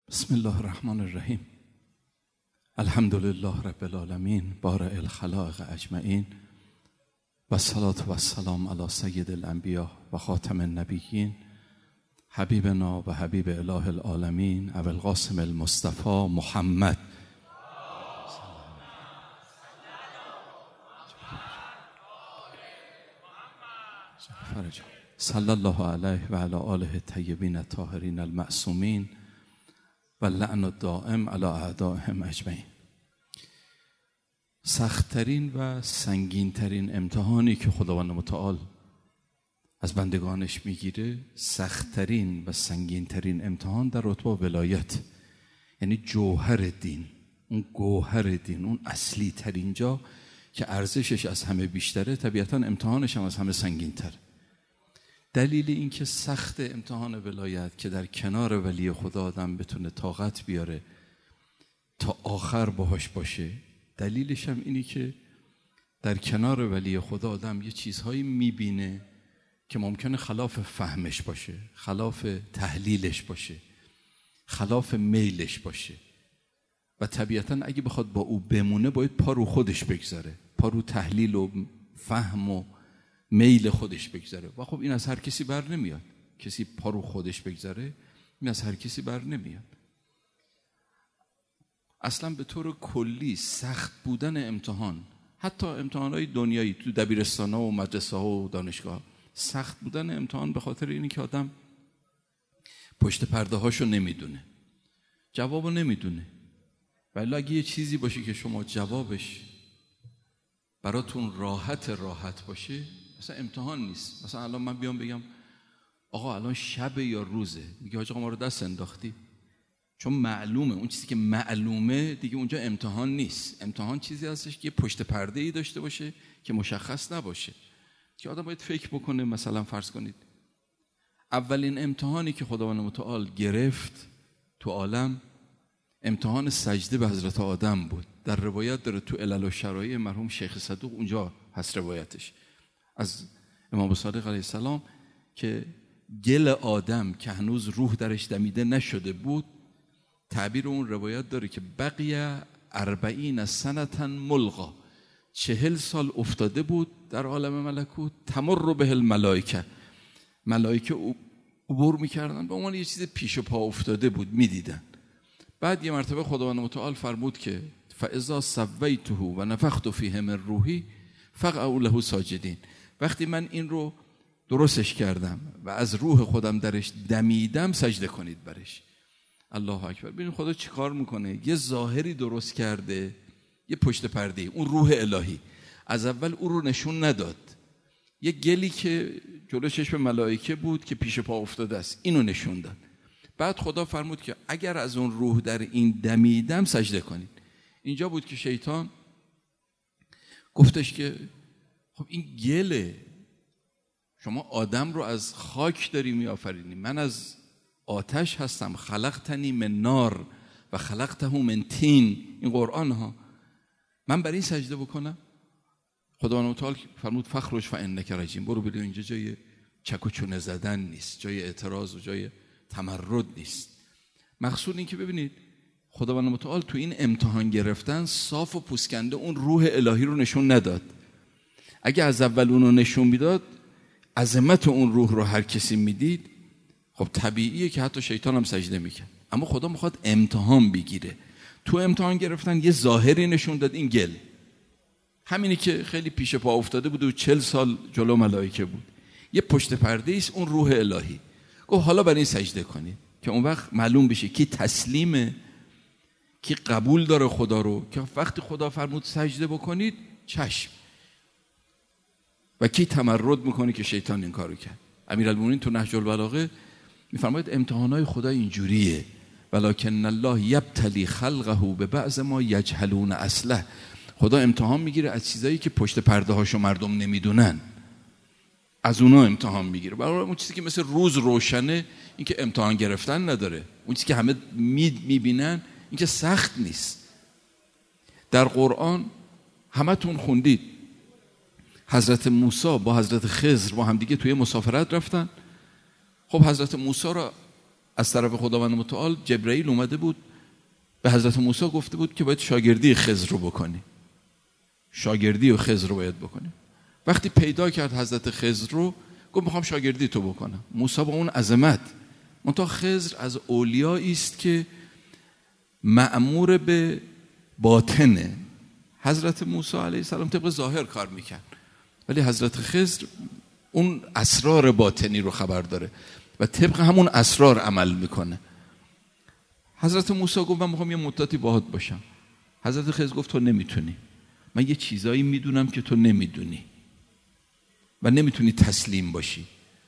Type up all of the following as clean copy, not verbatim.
بسم الله الرحمن الرحیم. الحمد لله رب العالمین بارئ الخلائق اجمعین و الصلاة و السلام علی سید الانبیاء و خاتم النبیین حبیبنا و حبیب اله العالمین ابو القاسم المصطفى محمد صلی الله علیه و علی آله الطیبین الطاهرین المعصومین و لعن الدائم علی اعدائهم اجمعین. سخت‌ترین و سنگین‌ترین امتحانی که خداوند متعال از بندگانش میگیره، سخت‌ترین و سنگین‌ترین امتحان در رتبه ولایت، یعنی جوهر دین، اون گوهر دین، اون اصلی ترین جا که ارزشش از همه بیشتره، طبیعتاً امتحانش هم از همه سنگین‌تر. دلیل این که سخت امتحان ولایت که در کنار ولی خدا آدم بتونه طاقت بیاره تا آخر باهاش باشه، دلیلش هم اینی که در کنار ولی خدا آدم یه چیزهایی میبینه که ممکنه خلاف فهمش باشه، خلاف تحلیلش باشه، خلاف میلش باشه و طبیعتاً اگه بخواد با او بمونه باید پا رو خودش بگذاره، پا رو تحلیل و فهم و میل خودش بگذاره و خب این از هر کسی بر نمیاد. کسی پا رو خودش بگذاره این از هر کسی بر نمیاد. اصلا به طور کلی سخت بودن امتحان، حتی امتحانهای دنیایی تو دبیرستان‌ها و مدرسه‌ها و دانشگاه، سخت بودن امتحان به خاطر اینی که آدم پشت پرده هاشو نمیدونه، جوابو نمیدونه. ولی اگه یه چیزی باشه که شما جوابش براتون راحت باشه، مثلا امتحان نیست. مثلا الان من بیام بگم آقا الان شب یا روزه، میگه آقا ما رو دست انداختی، چون معلومه. اون چیزی که معلومه دیگه اونجا امتحان نیست. امتحان چیزی هستش که پشت پرده ای داشته باشه که مشخص نباشه، که آدم باید فکر بکنه. مثلا فرض کنید اولین امتحانی که خداوند متعال گرفت تو عالم امتحان سجده به حضرت آدم بود. در روایت داره تو علل و شرایع مرحوم شیخ صدوق، اونجا هست روایتش از امام صادق علیه السلام، که گل آدم که هنوز روح درش دمیده نشده بود، تعبیر اون روایت داره که بقیه 40 سنة ملغا، 40 سال افتاده بود در عالم ملکوت، تمر به الملائکه، ملائکه عبور میکردن، به عنوان یه چیز پیش پا افتاده بود میدیدن. بعد یه مرتبه خداوند متعال فرمود که فاذا سویته و نفخت فیه من روحی فقعوا له ساجدین، وقتی من این رو درستش کردم و از روح خودم درش دمیدم سجده کنید برش. الله اکبر. ببین خدا چیکار میکنه، یه ظاهری درست کرده، یه پشت پرده، اون روح الهی از اول او رو نشون نداد. یه گلی که جلو چشم ملائکه بود که پیش پا افتاده است، اینو نشون داد. بعد خدا فرمود که اگر از اون روح در این دمیدم سجده کنید. اینجا بود که شیطان گفتش که خب این گله، شما آدم رو از خاک داری می آفرینی، من از آتش هستم، خلقتنی من نار و خلقته من طین، این قرآن ها، من برای این سجده بکنم؟ خداوند متعال فرمود فخرج فانک رجیم، برو برو، اینجا جای چک و چونه زدن نیست، جای اعتراض و جای تمرد نیست. مقصود این که ببینید خداوند متعال تو این امتحان گرفتن صاف و پوسکنده اون روح الهی رو نشون نداد. اگه از اول اون رو نشون میداد، عظمت اون روح رو هر کسی میدید، خب طبیعیه که حتی شیطان هم سجده میکرد. اما خدا میخواد امتحان بگیره. تو امتحان گرفتن یه ظاهری نشون داد، این گل، همینی که خیلی پیش پا افتاده بود و 40 سال جلو ملائکه بود. یه پشت پرده ایست، اون روح الهی. گفت حالا برای این سجده کنید، که اون وقت معلوم بشه کی تسلیمه، کی قبول داره خدا رو، که وقتی خدا فرمود سجده بکنید چشم، و کی تمرد میکنه که شیطان این کارو کرد. امیرالمومنین تو نهج البلاغه میفرماید امتحانات خدا اینجوریه، ولکن الله یبتلی خلقه به بعض ما یجهلون اصله. خدا امتحان میگیره از چیزایی که پشت پرده هاشو مردم نمیدونن، از اونا امتحان میگیره. برای اون چیزی که مثل روز روشنه، این که امتحان گرفتن نداره. اون چیزی که همه میبینن این که سخت نیست. در قرآن همتون خوندید حضرت موسی با حضرت خضر با هم دیگه توی مسافرت رفتن. خب حضرت موسی را از طرف خداوند متعال جبرئیل اومده بود به حضرت موسی گفته بود که باید شاگردی خضر رو بکنی، شاگردی و خضر رو باید بکنی. وقتی پیدا کرد حضرت خضر رو، گفت میخوام شاگردی تو بکنم. موسی با اون عظمت، منتها خضر از اولیایی است که مأمور به باطنه. حضرت موسی علیه السلام طبق ظاهر کار میکرد، ولی حضرت خضر اون اسرار باطنی رو خبر داره و طبق همون اسرار عمل میکنه. حضرت موسی گفت من میخوام یه مدتی باهات باشم. حضرت خضر گفت تو نمیتونی، من یه چیزایی میدونم که تو نمیدونی و نمیتونی تسلیم باشی.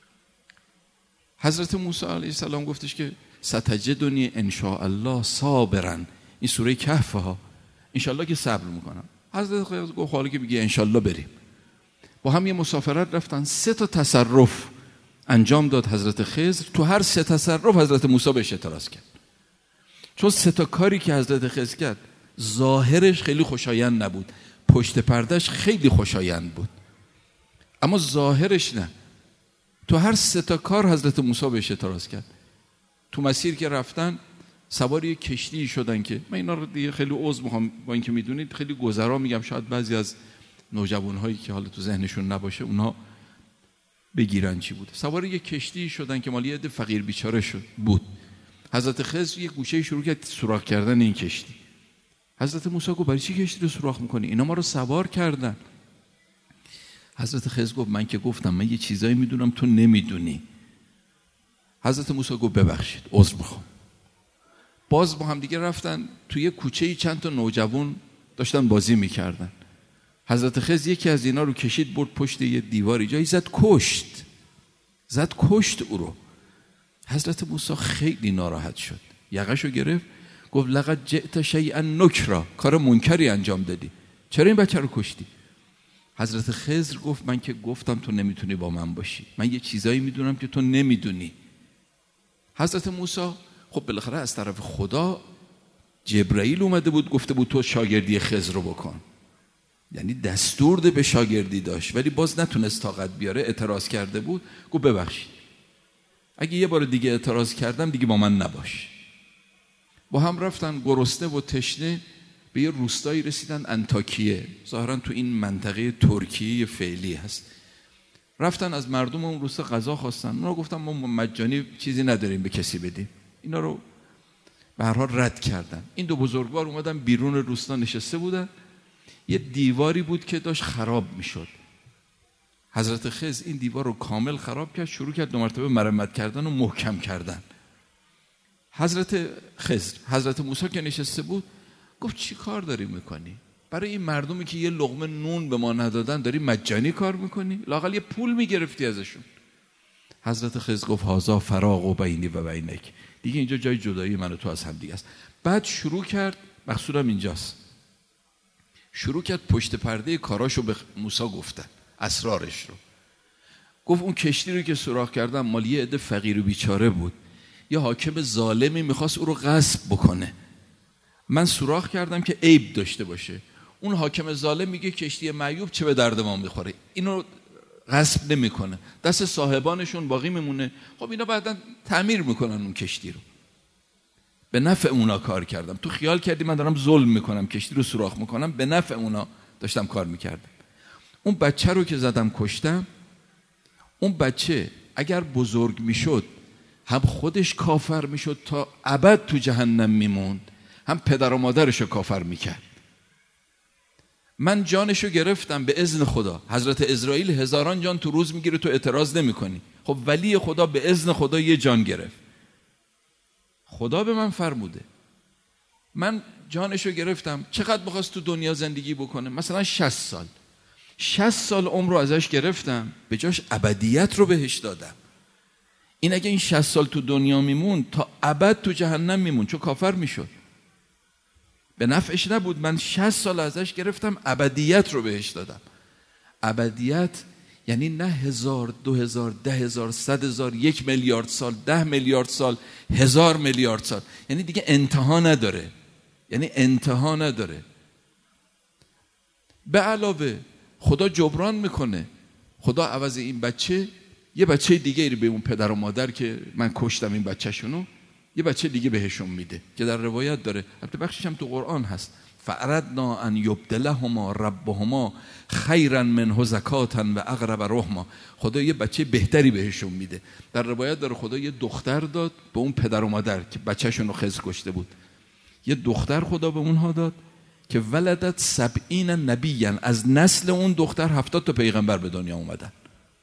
حضرت موسی علیه السلام گفتش که ستجدنی ان شاء الله صابرا، این سوره کهف ها، انشالله که صبر میکنم. حضرت خضر گفت حالا که میگی انشالله بریم. با هم یه مسافرت رفتن، 3 تصرف انجام داد حضرت خضر. تو هر 3 تصرف حضرت موسی بهش اعتراض کرد، چون 3 کاری که حضرت خضر کرد ظاهرش خیلی خوشایند نبود، پشت پردهش خیلی خوشایند بود، اما ظاهرش نه. تو هر 3 کار حضرت موسی بهش اعتراض کرد. تو مسیر که رفتن سوار یک کشتی شدن که من اینا رو دیگه خیلی عذر میخوام، با اینکه میدونید خیلی گذرا میگم، شاید بعضی از نوجوانهایی که حالا تو ذهنشون نباشه اونها بگیرن چی بود. سوار یک کشتی شدن که مالی عده فقیر بیچاره شد بود. حضرت خضر یک گوشه شروع کرد سوراخ کردن این کشتی. حضرت موسی گفت برای چی کشتی رو سوراخ میکنی؟ اینا ما رو سوار کردن. حضرت خضر گفت من که گفتم من یه چیزایی میدونم تو نمیدونی. حضرت موسی گفت ببخشید، عذر میخوام. باز با هم دیگه رفتن توی کوچه‌ای، چند تا نوجوان داشتن بازی میکردن. حضرت خضر یکی از اینا رو کشید برد پشت یه دیواری، جایی زد کشت او رو. حضرت موسی خیلی ناراحت شد، یقه‌شو گرفت گفت لقد جئت شیئا نکرا، کار منکری انجام دادی، چرا این بچه رو کشتی؟ حضرت خضر گفت من که گفتم تو نمیتونی با من باشی، من یه چیزایی میدونم که تو نمیدونی. حضرت موسی خب بالاخره از طرف خدا جبرئیل اومده بود گفته بود تو شاگردی خضر رو بکن، یعنی دستور ده به شاگردی داشت، ولی باز نتونست طاقت بیاره، اعتراض کرده بود. گفت ببخشید، اگه یه بار دیگه اعتراض کردم دیگه با من نباش. با هم رفتن گرسنه و تشنه به یه روستایی رسیدن، انطاکیه، ظاهرا تو این منطقه ترکیه فعلی هست. رفتن از مردم اون روستا غذا خواستن، اونا گفتن ما مجانی چیزی نداریم به کسی بدیم. اینا رو به هر حال رد کردن. این 2 بزرگوار اومدن بیرون روستا نشسته بودن، یه دیواری بود که داشت خراب میشد. حضرت خضر این دیوار رو کامل خراب کرد، شروع کرد 2 مرتبه مرمت کردن و محکم کردن. حضرت خضر، حضرت موسی که نشسته بود گفت چی کار داری میکنی؟ برای این مردمی که یه لقمه نون به ما ندادن داری مجانی کار میکنی؟ لااقل یه پول میگرفتی ازشون. حضرت خضر گفت هذا فراق بینی و بینک، دیگه اینجا جای جدایی من و تو از هم دیگه است. بعد شروع کرد، مقصودم اینجاست، شروع کرد پشت پرده کاراشو به موسی گفتن، اسرارش رو گفت. اون کشتی رو که سوراخ کردن مال یه عده فقیر و بیچاره بود، یه حاکم ظالمی میخواست او رو غصب بکنه. من سوراخ کردم که عیب داشته باشه. اون حاکم ظالم میگه کشتی معیوب چه به درد ما میخوره، اینو غصب نمیکنه، دست صاحبانشون باقی میمونه. خب اینا بعداً تعمیر میکنن اون کشتی رو، به نفع اونا کار کردم. تو خیال کردی من دارم ظلم میکنم، کشتی رو سوراخ میکنم، به نفع اونا داشتم کار میکردم. اون بچه رو که زدم کشتم، اون بچه اگر بزرگ میشد هم خودش کافر میشد تا ابد تو جهنم میموند، هم پدر و مادرش رو کافر میکرد. من جانشو گرفتم به اذن خدا. حضرت اسرائیل 1000 جان تو روز میگیره، تو اعتراض نمیکنی. خب ولی خدا به اذن خدا یه جان گرفت، خدا به من فرموده، من جانشو گرفتم. چقدر میخواست تو دنیا زندگی بکنه؟ مثلا 60 سال عمر رو ازش گرفتم، به جاش ابدیت رو بهش دادم. این اگه این 60 سال تو دنیا میمون تا ابد تو جهنم میمون، چون کافر میشد، به نفعش نبود. من 60 سال ازش گرفتم، ابدیت رو بهش دادم. ابدیت یعنی نه 1000 2000 10000 100000 1 میلیارد سال 10 میلیارد سال 1000 میلیارد سال، یعنی دیگه انتها نداره، یعنی انتها نداره. به علاوه خدا جبران میکنه، خدا عوض این بچه یه بچه دیگه رو به اون پدر و مادر که من کشتم این بچه شونو یه بچه دیگه بهشون میده که در روایت داره، البته بخشش هم تو قرآن هست، فاردنا ان یبدلهما ربهما خیرا منه زکاتا و اقرب رحما. خدا یه بچه بهتری بهشون میده. در روایت داره خدا یه دختر داد به اون پدر و مادر که بچه‌شون رو خضر کشته بود، یه دختر خدا به اونها داد که ولدت 70 نبیا، از نسل اون دختر 70 تا پیغمبر به دنیا اومدن.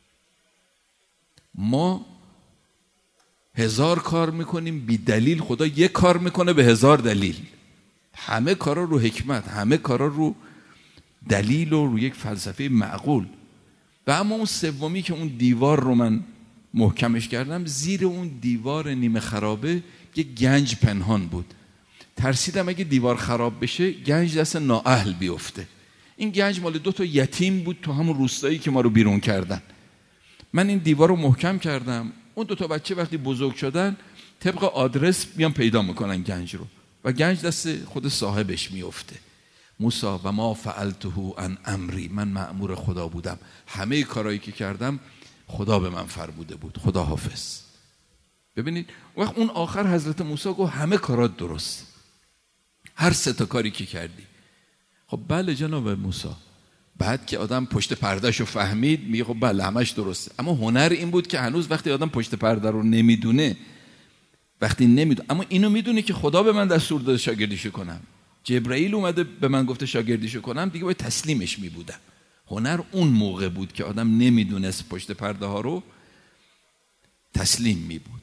ما 1000 کار میکنیم بی دلیل، خدا یک کار میکنه به 1000 دلیل. همه کارا رو حکمت، همه کارا رو دلیل و رو یک فلسفه معقول. و اما اون سومی که اون دیوار رو من محکمش کردم، زیر اون دیوار نیمه خرابه یک گنج پنهان بود. ترسیدم اگه دیوار خراب بشه گنج دست نااهل بیفته. این گنج مال 2 تا یتیم بود تو همون روستایی که ما رو بیرون کردن. من این دیوار رو محکم کردم، اون 2 تا بچه وقتی بزرگ شدن طبق آدرس میان پیدا میکنن گنج رو و گنج دست خود صاحبش میفته. موسی و ما فعلته عن امری، من مأمور خدا بودم، همه کارهایی که کردم خدا به من فرموده بود، خدا حافظ. ببینید وقت اون آخر حضرت موسی گفت همه کارات درست، هر 3 تا کاری که کردی. خب بله جناب موسی. بعد که آدم پشت پردهشو فهمید میگه خب بله همش درسته. اما هنر این بود که هنوز وقتی آدم پشت پرده رو نمیدونه، وقتی نمیدونه، اما اینو میدونه که خدا به من دستور داده شاگردیشو کنم، جبرئیل اومده به من گفته شاگردیشو کنم، دیگه باید تسلیمش میبودم. هنر اون موقع بود که آدم نمیدونست پشت پرده ها رو تسلیم میبود.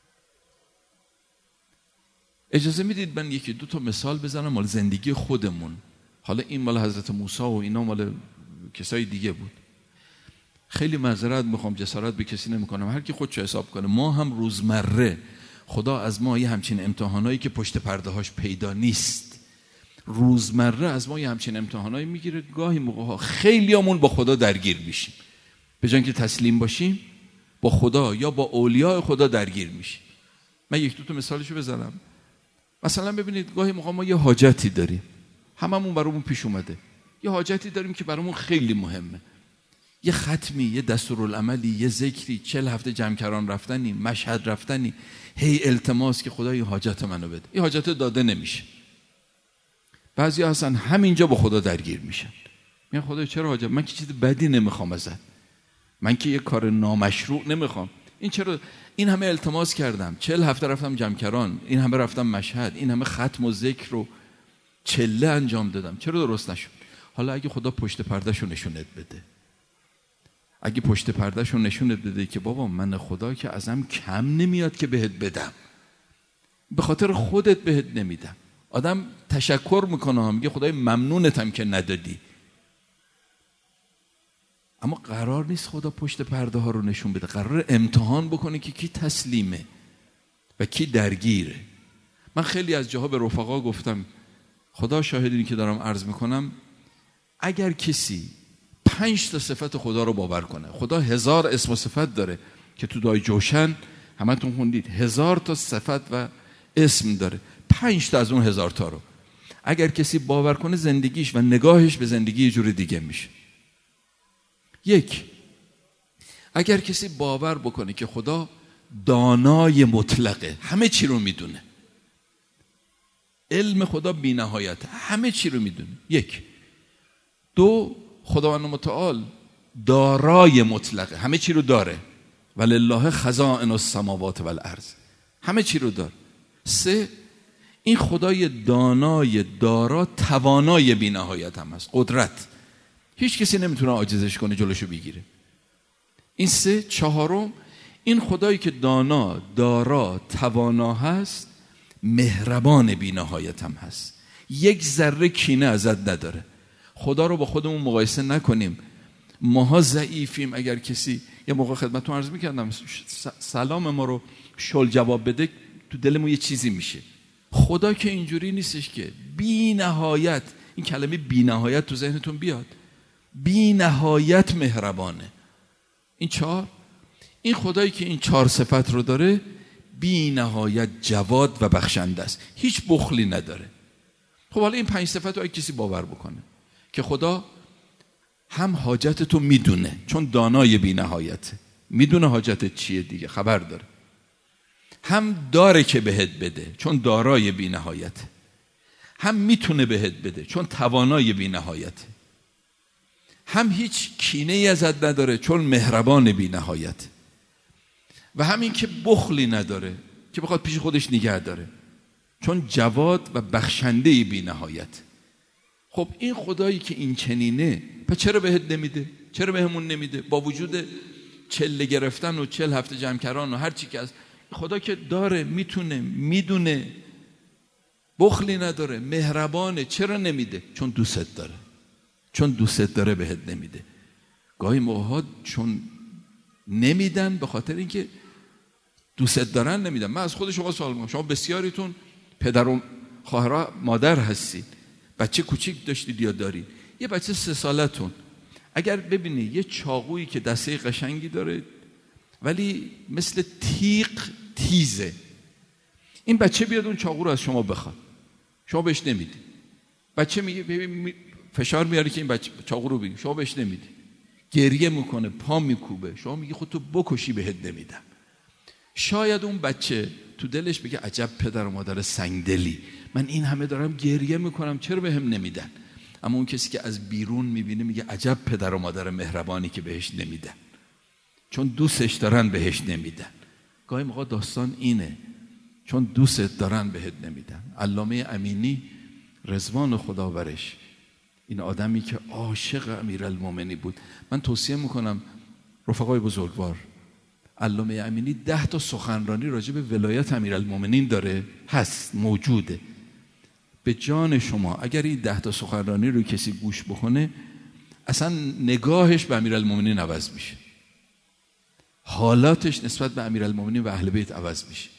اجازه میدید من 1-2 تا مثال بزنم مال زندگی خودمون. حالا این مال حضرت موسی و اینا مال کسای دیگه بود. خیلی معذرت میخوام، جسارت به کسی نمیکنم، هر کی خودشو حساب کنه. ما هم روزمره خدا از ما یه همچین امتحانایی که پشت پرده هاش پیدا نیست، روزمره از ما یه همچین امتحانایی میگیره. گاهی موقع ها خیلیامون با خدا درگیر میشیم، به جای اینکه تسلیم باشیم با خدا یا با اولیاء خدا درگیر میشیم. من 1-2 تا مثالشو بزنم. مثلا ببینید گاهی موقع ما یه حاجتی داریم، هممون برامون پیش اومده، یه حاجتی داریم که برامون خیلی مهمه، یه ختمی، یه دستورالعملی، یه ذکری، 40 هفته جمع‌کران رفتنی، مشهد رفتنی، هی التماس که خدا این حاجت منو بده. این حاجت داده نمیشه. بعضیا هستن همینجا با خدا درگیر میشن، میگن خدا چرا حاجت، من که چیز بدی نمیخوام ازت، من که یه کار نامشروع نمیخوام، این چرا این همه التماس کردم، 40 هفته رفتم جمع‌کران، این همه رفتم مشهد، این همه ختم و ذکر رو چله انجام دادم، چرا درست نشد؟ حالا اگه خدا پشت پردهشو نشونت بده، اگه پشت پردهشو نشونت بده که بابا من خدا که ازم کم نمیاد که بهت بدم، به خاطر خودت بهت نمیدم. آدم تشکر میکنه، میگه خدای ممنونتم که ندادی، اما قرار نیست خدا پشت پرده ها رو نشون بده. قرار امتحان بکنه که کی تسلیمه و کی درگیره. من خیلی از جاها به رفقا گفتم، خدا شاهدینی که دارم عرض میکنم، اگر کسی 5 تا صفت خدا رو باور کنه، خدا 1000 اسم و صفت داره که تو دعای جوشن همتون خوندید، 1000 تا صفت و اسم داره، 5 تا از اون 1000 تا رو اگر کسی باور کنه، زندگیش و نگاهش به زندگی یه جور دیگه میشه. 1، اگر کسی باور بکنه که خدا دانای مطلقه، همه چی رو میدونه، علم خدا بی نهایت، همه چی رو میدونه. 1، 2، خداوند متعال دارای مطلقه، همه چی رو داره، ولله خزائن السماوات والارض، همه چی رو داره. 3، این خدای دانای دارا توانای بی نهایت هم هست، قدرت، هیچ کسی نمیتونه عاجزش کنه، جلوشو بگیره. این 3. 4، این خدایی که دانا دارا توانا هست، مهربان بی نهایت هم هست، 1 ذره کینه ازت نداره. خدا رو با خودمون مقایسه نکنیم، ماها ضعیفیم. اگر کسی یه موقع خدمتتون عرض میکردم سلام ما رو شل جواب بده، تو دلمون یه چیزی میشه. خدا که اینجوری نیستش که بی نهایت، این کلمه بی نهایت تو ذهنتون بیاد، بی نهایت مهربانه. این 4، این خدایی که این 4 صفت رو داره، بی نهایت جواد و بخشنده است، هیچ بخلی نداره. خب حالا این 5 صفت رو اگه کسی باور بکنه که خدا هم حاجت تو میدونه، چون دانای بی نهایته، میدونه حاجتت چیه دیگه، خبر داره، هم داره که بهت بده چون دارای بی نهایته، هم میتونه بهت بده چون توانای بی نهایته، هم هیچ کینه ای ازت نداره چون مهربان بی نهایته، و همین که بخلی نداره که بخواد پیش خودش نگه داره چون جواد و بخشنده بی نهایته. خب این خدایی که این چنینه پس چرا بهت نمیده؟ چرا بهمون نمیده؟ با وجود چله گرفتن و 40 هفته جمع کردن و هر چی که از خدا که داره، میتونه، میدونه، بخلی نداره، مهربانه، چرا نمیده؟ چون دوست داره. چون دوست داره بهت نمیده. گاهی موقع چون نمیدن به خاطر اینکه دوست دارن نمیدن. من از خود شما سوال میکنم، شما بسیاریتون پدر و خواهرها مادر هستید، بچه کوچیک داشتید یا دارید، یه بچه 3 سالتون اگر ببینی یه چاقویی که دسته قشنگی داره ولی مثل تیغ تیزه، این بچه بیاد اون چاقو رو از شما بخواد، شما بهش نمیدی. بچه میگه فشار میاره که این بچه چاقو رو بگیر، شما بهش نمیدی. گریه میکنه، پا میکوبه، شما میگی خود تو بکشی بهت نمیدم. شاید اون بچه تو دلش بگه عجب پدر و مادر سنگدلی، من این همه دارم گریه میکنم چرا بهم نمیدن؟ اما اون کسی که از بیرون میبینه میگه عجب پدر و مادر مهربانی که بهش نمیدن، چون دوستش دارن بهش نمیدن. گاهی موقع داستان اینه، چون دوست دارن بهت نمیدن. علامه امینی رضوان خدا برش، این آدمی که عاشق امیرالمومنین بود، من توصیه میکنم رفقای بزرگوار، علامه امینی 10 تا سخنرانی راجع به ولایت امیرالمومنین داره، هست، موجوده. به جان شما اگر این 10 تا سخنرانی رو کسی گوش بکنه اصلا نگاهش به امیرالمومنین عوض میشه، حالاتش نسبت به امیرالمومنین و اهل بیت عوض میشه.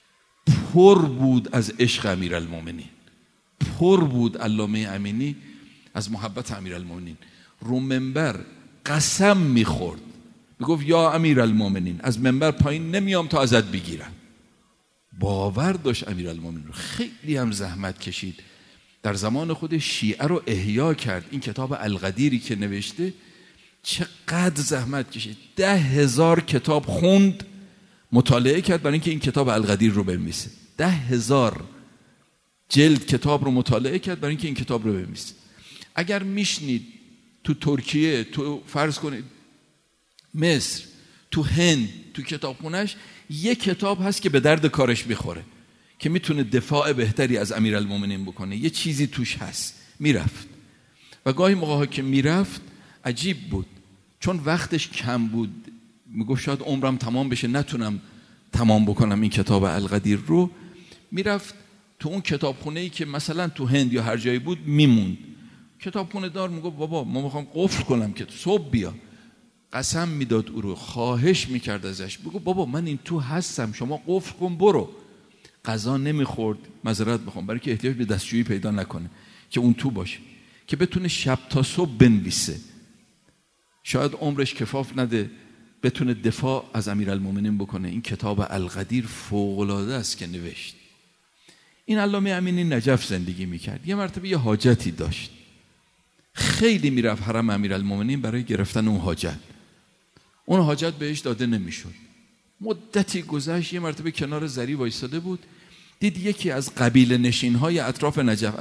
پر بود از عشق امیرالمومنین، پر بود علامه امینی از محبت امیرالمومنین. رو منبر قسم میخورد، میگفت یا امیرالمومنین از منبر پایین نمیام تا ازت بگیرم. باور داشت امیرالمومنین رو. خیلی هم زحمت کشید، در زمان خود شیعه رو احیا کرد. این کتاب القدیری که نوشته چقدر زحمت کشید، 10,000 کتاب خوند، مطالعه کرد برای اینکه این کتاب القدیر رو بنویسه. 10,000 جلد کتاب رو مطالعه کرد برای اینکه این کتاب رو بنویسه. اگر میشنید تو ترکیه، تو فرض کنید مصر، تو هند، تو کتابخونه‌اش یک کتاب هست که به درد کارش میخوره، که میتونه دفاع بهتری از امیرالمومنین بکنه، یه چیزی توش هست. میرفت و گاهی موقع‌ها که میرفت عجیب بود، چون وقتش کم بود، میگفت شاید عمرم تمام بشه نتونم تمام بکنم این کتاب القدیر رو. میرفت تو اون کتابخونه‌ای که مثلا تو هند یا هر جایی بود میموند. کتابخونه دار میگفت بابا ما میخوام قفل کنم که صبح بیا. قسم میداد او رو، خواهش میکرد ازش، بگو بابا من این تو هستم، شما قفل کن برو. غذا نمیخورد، معذرت میخوام، برای که احتیاج به دستشویی پیدا نکنه که اون تو باشه، که بتونه شب تا صبح بنویسه. شاید عمرش کفاف نده بتونه دفاع از امیرالمومنین بکنه. این کتاب القدیر فوق‌العاده است که نوشت. این علامه امینی نجف زندگی میکرد. یه مرتبه یه حاجتی داشت، خیلی میرفت حرم امیرالمومنین برای گرفتن اون حاجت. اون حاجت بهش داده نمیشد. مدتی گذشت، یه مرتبه کنار زری وایساده بود، دید یکی از قبیله نشین‌های اطراف نجف،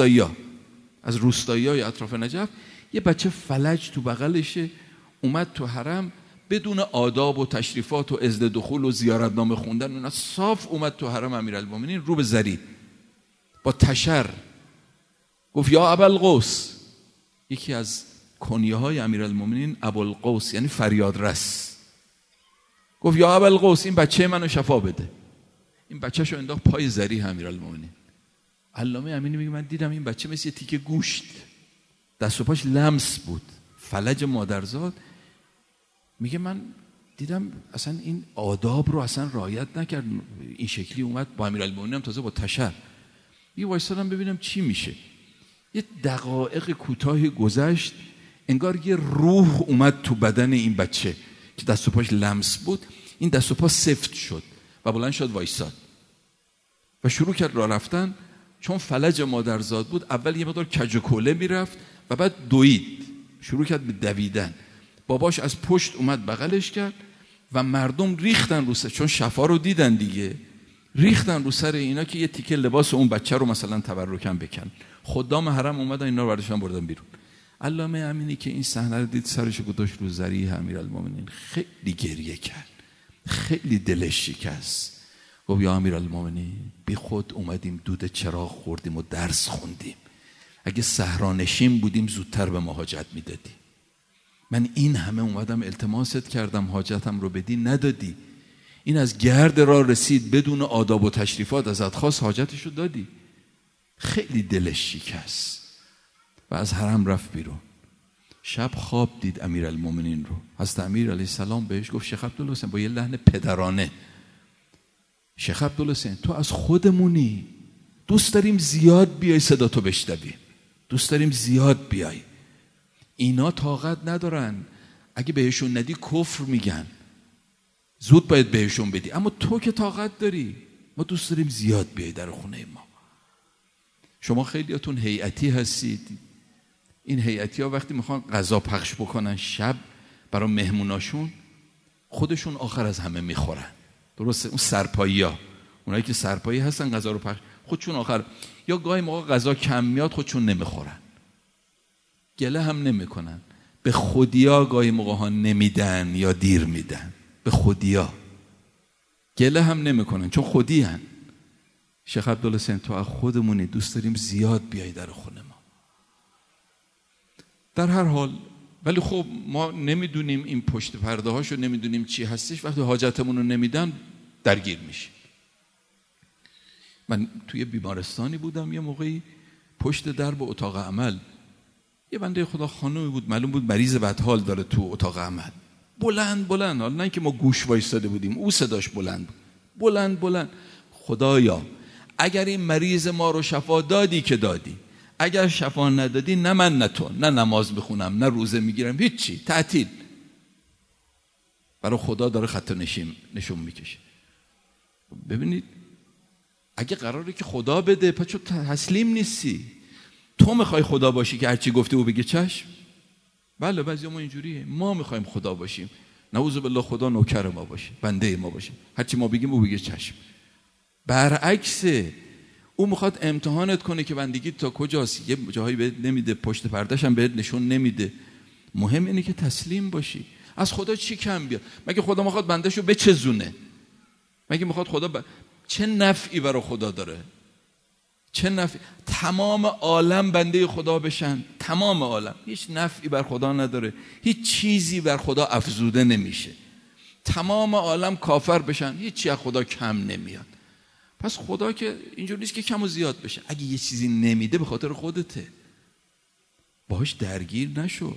از روستایی‌های اطراف نجف، یه بچه فلج تو بغلشه، اومد تو حرم بدون آداب و تشریفات و اذن دخول و زیارتنامه خوندن، اونا صاف اومد تو حرم امیرالمومنین رو به زری با تشر گفت یا ابوالقوس. یکی از کنیه‌های امیرالمومنین ابوالقوس یعنی فریادرس. گفت یا ابوالقوس این بچه منو شفا بده. این بچه‌شو انداخت پای زری امیرالمومنین. علامه امینی میگه من دیدم این بچه مثل یه تیکه گوشت، دست و پاش لمس بود، فلج مادرزاد. میگه من دیدم اصلا این آداب رو اصلا رعایت نکرد، این شکلی اومد با امیرالمومنین تازه با تشر. یه وایسادم ببینم چی میشه. یه دقایق کوتاهی گذشت، انگار یه روح اومد تو بدن این بچه که دست و پاش لمس بود. این دست و پا سفت شد و بلند شد وایساد و شروع کرد راه رفتن. چون فلج مادرزاد بود اول یه مقدار کج و کوله میرفت و بعد دوید، شروع کرد به دویدن. باباش از پشت اومد بغلش کرد و مردم ریختن روسه، چون شفا رو دیدن دیگه، ریختن رو سر اینا که یه تیکه لباس اون بچه رو مثلا تبرکن بکن. خدام حرم اومدن اینا رو برداشتن بردن بیرون. علامه امینی که این صحنه رو دید سرش گذاشت رو ذریح امیرالمومنین، خیلی گریه کرد، خیلی دلش شکست. گفت یا امیرالمومنین، بی خود اومدیم دود چراغ خوردیم و درس خوندیم. اگه صحرانشین بودیم زودتر به ما حاجت میدادی. من این همه اومدم التماست کردم حاجتم رو بدی، ندادی. این از گرد راه رسید بدون آداب و تشریفات ازت خواست، حاجتش رو دادی. خیلی دلش شکست و از حرم رفت بیرون. شب خواب دید امیرالمومنین رو. حضرت امیر علیه السلام بهش گفت شیخ عبدالحسین، با یه لحن پدرانه، شیخ عبدالحسین تو از خودمونی، دوست داریم زیاد بیای صدا تو بشنویم، دوست داریم زیاد بیای. اینا طاقت ندارن، اگه بهشون ندی کفر میگن، زود باید بهشون بدی، اما تو که طاقت داری، ما دوست داریم زیاد بیای در خونه ما. شما خیلیاتون هیئتی هستید، این هیئتی ها وقتی میخوان غذا پخش بکنن شب برای مهموناشون، خودشون آخر از همه میخورن. درسته؟ اون سرپایی ها، اونایی که سرپایی هستن غذا رو پخش، خودشون آخر. یا گاهی موقع غذا کم میاد خودشون نمیخورن، گله هم نمیکنن، به خودیا گاهی موقع ها نمیدن یا دیر میدن، به خودیا گله هم نمیکنن چون خودی هن. شیخ عبدالحسین تو از خودمونی، دوست داریم زیاد بیای در خونه ما. در هر حال ولی خب ما نمیدونیم این پشت پرده هاشو، نمیدونیم چی هستش. وقتی حاجتمون رو نمیدن درگیر میشیم. من توی بیمارستانی بودم، یه موقعی پشت درب اتاق عمل یه بنده خدا خانومی بود، معلوم بود مریض بدحال داره تو اتاق عمل. بلند بلند، حالا نه که ما گوش وایساده بودیم، او صداش بلند بود، بلند بلند، خدایا اگر این مریض ما رو شفا دادی که دادی، اگر شفا ندادی نه من نه تو، نه نماز بخونم نه روزه میگیرم، هیچی، تعطیل. برای خدا داره خط نشون میکشه. ببینید اگه قراره که خدا بده، پس چون تسلیم نیستی، تو میخوای خدا باشی که هرچی گفته او بگه چشم. بله بعضی ما اینجوریه، ما میخوایم خدا باشیم، نعوذ بالله خدا نوکر ما باشه، بنده ما باشه، هرچی ما بگیم او بگه چشم. برعکسه، او میخواد امتحانت کنه که بندگی تا کجاست. یه جاهایی بهت نمیده، پشت پردهش هم بهت نشون نمیده. مهم اینه که تسلیم باشی. از خدا چی کم بیاد؟ مگه خدا میخواد بندهشو بچزونه؟ مگه میخواد خدا چه نفعی برای خدا داره؟ چه نفعی؟ تمام عالم بنده خدا بشن، تمام عالم، هیچ نفعی بر خدا نداره، هیچ چیزی بر خدا افزوده نمیشه. تمام عالم کافر بشن، هیچ چیز از خدا کم نمیاد. پس خدا که اینجور نیست که کم و زیاد بشه. اگه یه چیزی نمیده به خاطر خودته، باهاش درگیر نشو.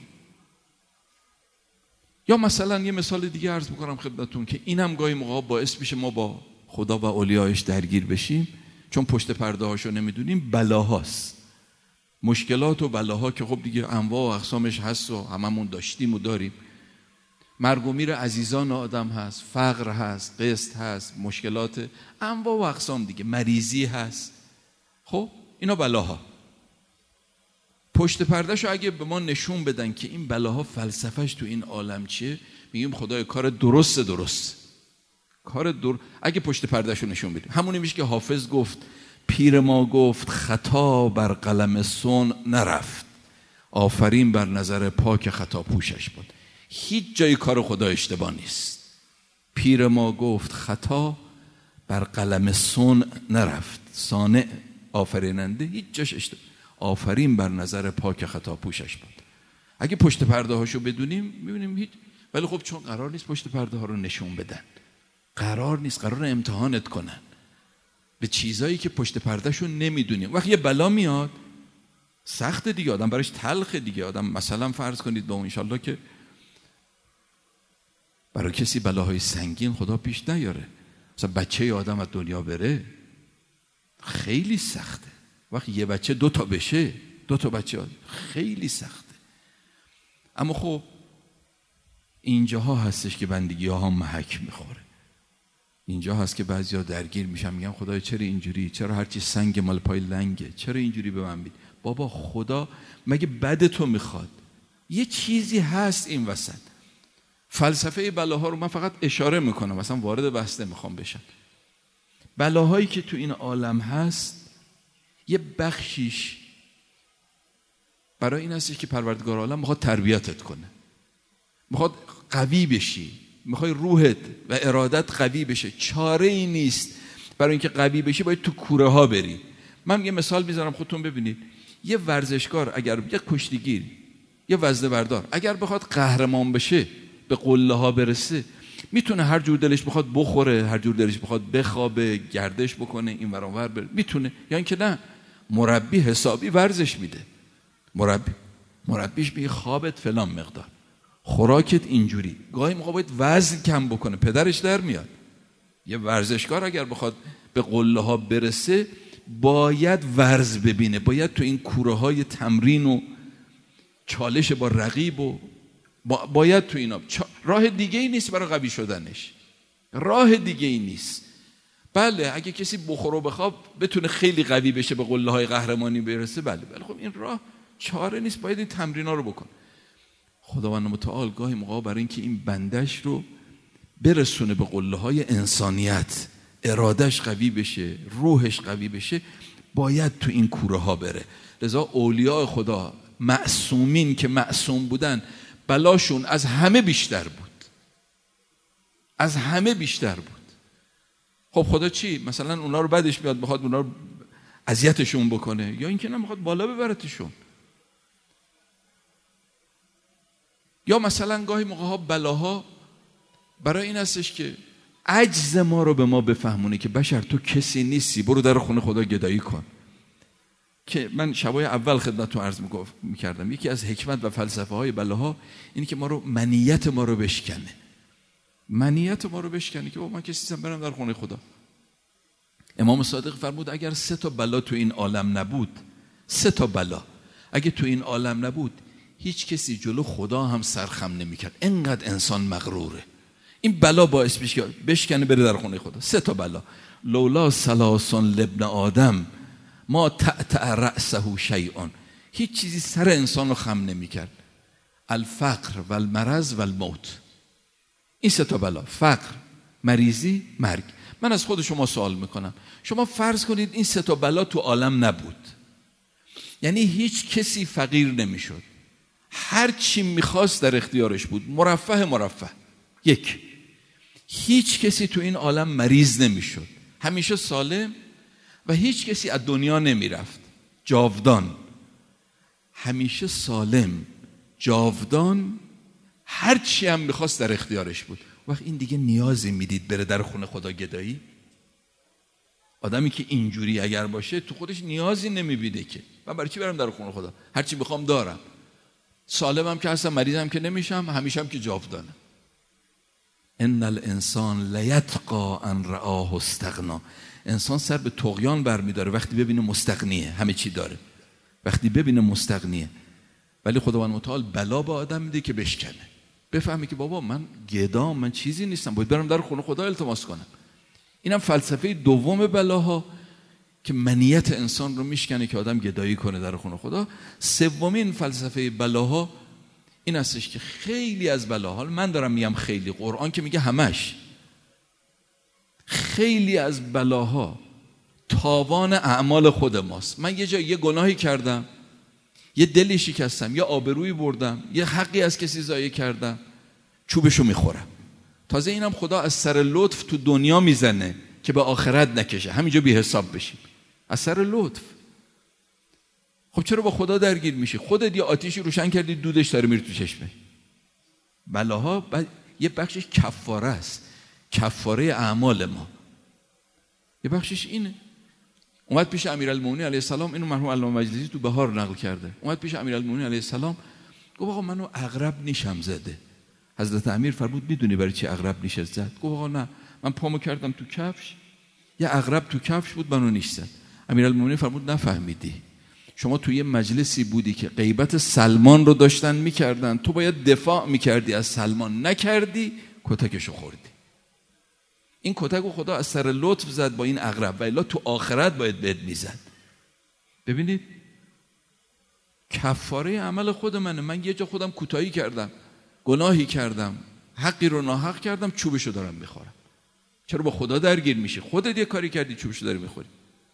یا مثلا یه مثال دیگه عرض میکنم خدمتتون که اینم گاهی موقع باعث میشه ما با خدا و اولیاءش درگیر بشیم، چون پشت پرده هاشو نمیدونیم. بلاهاست، مشکلات و بلاها که خب دیگه انواع و اقسامش هست و هممون داشتیم و داریم. مرگ و میر عزیزان آدم هست، فقر هست، قسط هست، مشکلات انواع و اقسام دیگه، مریضی هست. خب اینا بلاها. پشت پردهشو اگه به ما نشون بدن که این بلاها فلسفهش تو این عالم چیه، میگیم خدای کار درست. اگه پشت پردهشو نشون بدیم، همونی میشه که حافظ گفت پیر ما گفت خطا بر قلم صنع نرفت، آفرین بر نظر پاک خطا پوشش بود. هیچ جای کار خدا اشتباه نیست. پیر ما گفت خطا بر قلم صنع نرفت، صانع آفریننده هیچ جاش اشتباه، آفرین بر نظر پاک خطا پوشش بود. اگه پشت پرده هاشو بدونیم میبینیم هیچ. ولی خب چون قرار نیست پشت پرده ها رو نشون بدن، قرار نیست، قرار امتحانت کنن به چیزایی که پشت پردهشو نمیدونیم. وقتی یه بلا میاد سخت دیگه، آدم براش تلخ دیگه. آدم مثلا فرض کنید با اون انشالله که برای کسی بلاهای سنگین خدا پیش نیاره، مثلا بچه آدم از دنیا بره خیلی سخته. وقتی یه بچه 2 تا بشه، 2 تا بچه خیلی سخته. اما خب اینجاها هستش که بندگی ها محک میخوره. اینجا هست که بعضیا درگیر میشن، میگن خدای چرا اینجوری، چرا هرچی سنگ مال پای لنگه، چرا اینجوری به من میدی؟ بابا خدا مگه بد تو میخواد؟ یه چیزی هست این وسط. فلسفه بلاها رو من فقط اشاره میکنم، مثلا وارد بحث نمیخوام بشم. بلاهایی که تو این عالم هست یه بخشیش برای این هستش که پروردگار عالم میخواد تربیتت کنه، میخواد قوی بشی، میخوای روحت و ارادت قوی بشه. چاره ای نیست برای اینکه قوی بشی باید تو کوره ها بری. من یه مثال میذارم خودتون ببینید. یه ورزشکار اگر یه کشتیگیر، یه وزنه بردار اگر بخواد قهرمان بشه، به قله ها برسه، میتونه هر جور دلش بخواد بخوره، هر جور دلش بخواد بخوابه، گردش بکنه، این ور اون ور بره، میتونه. یا اینکه نه، مربی حسابی ورزش میده. مربیش میگه خوابت فلان مقدار، خوراکت اینجوری، گاهی موقع باید وزن کم بکنه، پدرش در میاد. یه ورزشکار اگر بخواد به قله ها برسه باید ورز ببینه، باید تو این کوره های تمرین و چالش با رقیب و باید تو اینا. راه دیگه ای نیست برای قوی شدنش، راه دیگه ای نیست. بله اگه کسی بخور و بخواب بتونه خیلی قوی بشه، به قله های قهرمانی برسه، بله خب این راه چاره نیست، باید این تمرین ها رو بکن. خداوند متعال گاهی موقع برای اینکه این بندش رو برسونه به قله های انسانیت، ارادش قوی بشه، روحش قوی بشه، باید تو این کوره ها بره. لذا اولیاء خدا معصومین که معصوم بودن بلاشون از همه بیشتر بود، از همه بیشتر بود. خب خدا چی؟ مثلا اونا رو بعدش میاد بخواد اونا رو اذیتشون بکنه، یا اینکه نه میخواد بالا ببرتشون. یا مثلا گاهی موقع ها بلاها برای این هستش که عجز ما رو به ما بفهمونه که بشر تو کسی نیستی، برو در خونه خدا گدایی کن. که من شبای اول خدمتتون عرض میکردم یکی از حکمت و فلسفه های بلاها اینه که ما رو منیت ما رو بشکنه، منیت ما رو بشکنه که من کسی نیستم برم در خونه خدا. امام صادق فرمود اگر 3 تا بلا تو این عالم نبود، 3 تا بلا اگه تو این عالم نبود، هیچ کسی جلو خدا هم سرخم نمیکرد. انقدر انسان مغروره. این بلا باعث میشه بشکنه بره در خونه خدا. 3 تا بلا. لولا ثلاث لابن آدم ما تأتأ رأسه شیء. هیچ چیزی سر انسان رو خم نمیکرد. الفقر و المرض و الموت. این 3 تا بلا، فقر، مریضی، مرگ. من از خود شما سوال میکنم، شما فرض کنید این 3 تا بلا تو عالم نبود، یعنی هیچ کسی فقیر نمیشد، هر چی میخواست در اختیارش بود، مرفه. یک، هیچ کسی تو این عالم مریض نمیشد، همیشه سالم، و هیچ کسی از دنیا نمیرفت، جاودان، همیشه سالم، جاودان، هر چی هم میخواست در اختیارش بود. وقت این دیگه نیازی میدید بره در خونه خدا گدایی؟ آدمی که اینجوری اگر باشه تو خودش نیازی نمیبینه که من برای چی برم در خونه خدا، هر چی بخوام دارم، سالمم که هستم، مریضم که نمیشم، همیشم که جاودانم. ان الانسان لیطغی ان رآه استغنا. انسان سر به طغیان برمیداره وقتی ببینه مستغنیه، همه چی داره، وقتی ببینه مستغنیه. ولی خداوند متعال بلا به آدم میده که بشکنه، بفهمه که بابا من گدام، من چیزی نیستم، باید برم در خونه خدا التماس کنم. اینم فلسفه دوم بلاها که منیت انسان رو میشکنه که آدم گدایی کنه در خونه خدا. سومین فلسفه بلاها این هستش که خیلی از بلاها، من دارم میگم خیلی، قرآن که میگه همش، خیلی از بلاها تاوان اعمال خود ماست. من یه جای یه گناهی کردم، یه دلی شکستم، یه آبرویی بردم، یه حقی از کسی ضایع کردم، چوبشو میخورم. تازه اینم خدا از سر لطف تو دنیا میزنه که به آخرت نکشه، همینجا بی حساب بشیم از سر لطف. خب چرا با خدا درگیر میشه؟ خودت یه آتیشی روشن کردی، دودش داره میره تو چشمه. بلاها یه بخشش کفاره است، کفاره اعمال ما، یه بخشش اینه. اومد پیش امیرالمومنین علیه السلام، اینو مرحوم علامه مجلسی تو بهار نقل کرده، اومد پیش امیرالمومنین علیه السلام گفت آقا منو عقرب نیشم زده. حضرت امیر فرمود میدونی برای چی عقرب نیشت زد؟ گفت آقا نه، من پامو کردم تو کفش، یه عقرب تو کفش بود منو نیش زد. امیرالمومنین فرمود نفهمیدی، شما توی یه مجلسی بودی که غیبت سلمان رو داشتن میکردن، تو باید دفاع میکردی از سلمان، نکردی، کتکشو خوردی. این کتکو خدا از سر لطف زد با این عقرب، و الا تو آخرت باید بهت میزد. ببینید کفاره عمل خود منه، من یه جا خودم کوتاهی کردم، گناهی کردم، حقی رو ناحق کردم، چوبشو دارم میخورم. چرا با خدا درگیر میشی؟ خودت یه کاری کردی چوبشو داری میخوری.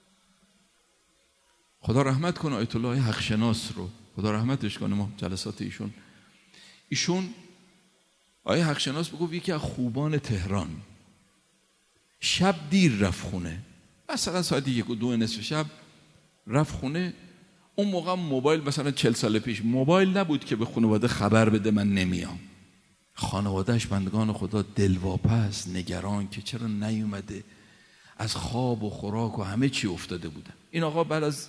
خدا رحمت کنه آیت الله حق شناس رو، خدا رحمتش کنه. ما جلسات ایشون آیه حق شناس بگو یکی از خوبان تهران شب دیر رفت خونه، مثلا ساعت 1 و 2 نصف شب رفت خونه. اون موقع موبایل مثلا 40 سال پیش موبایل نبود که به خانواده خبر بده من نمیام. خانوادهش بندگان خدا دلواپس، نگران که چرا نیومده، از خواب و خوراک و همه چی افتاده بودن. این آقا بعد از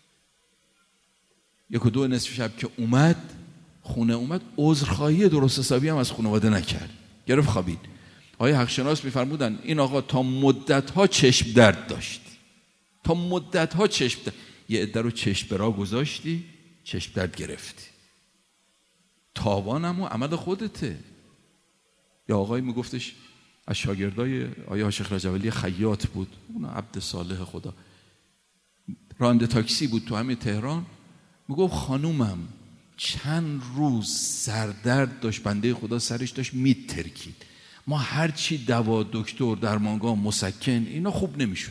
1 و 2 نصف شب که اومد خونه، اومد عذرخواهی درست حسابی هم از خانواده نکرد، گرفت خوابید. آقای حق شناس میفرمودن این آقا تا مدت‌ها چشم درد داشت، تا مدت‌ها چشم درد. یه عده رو چشم برا گذاشتی چشم درد گرفتی، تاوانم و عمل خودته. یا آقای میگفتش از شاگردای آیه شیخ رجب خیاط بود، اون عبد صالح خدا، راننده تاکسی بود تو همین تهران. میگفت خانومم چند روز سردرد داشت، بنده خدا سرش داشت میترکید، ما هرچی دوا دکتر درمانگاه مسکن اینا خوب نمیشون.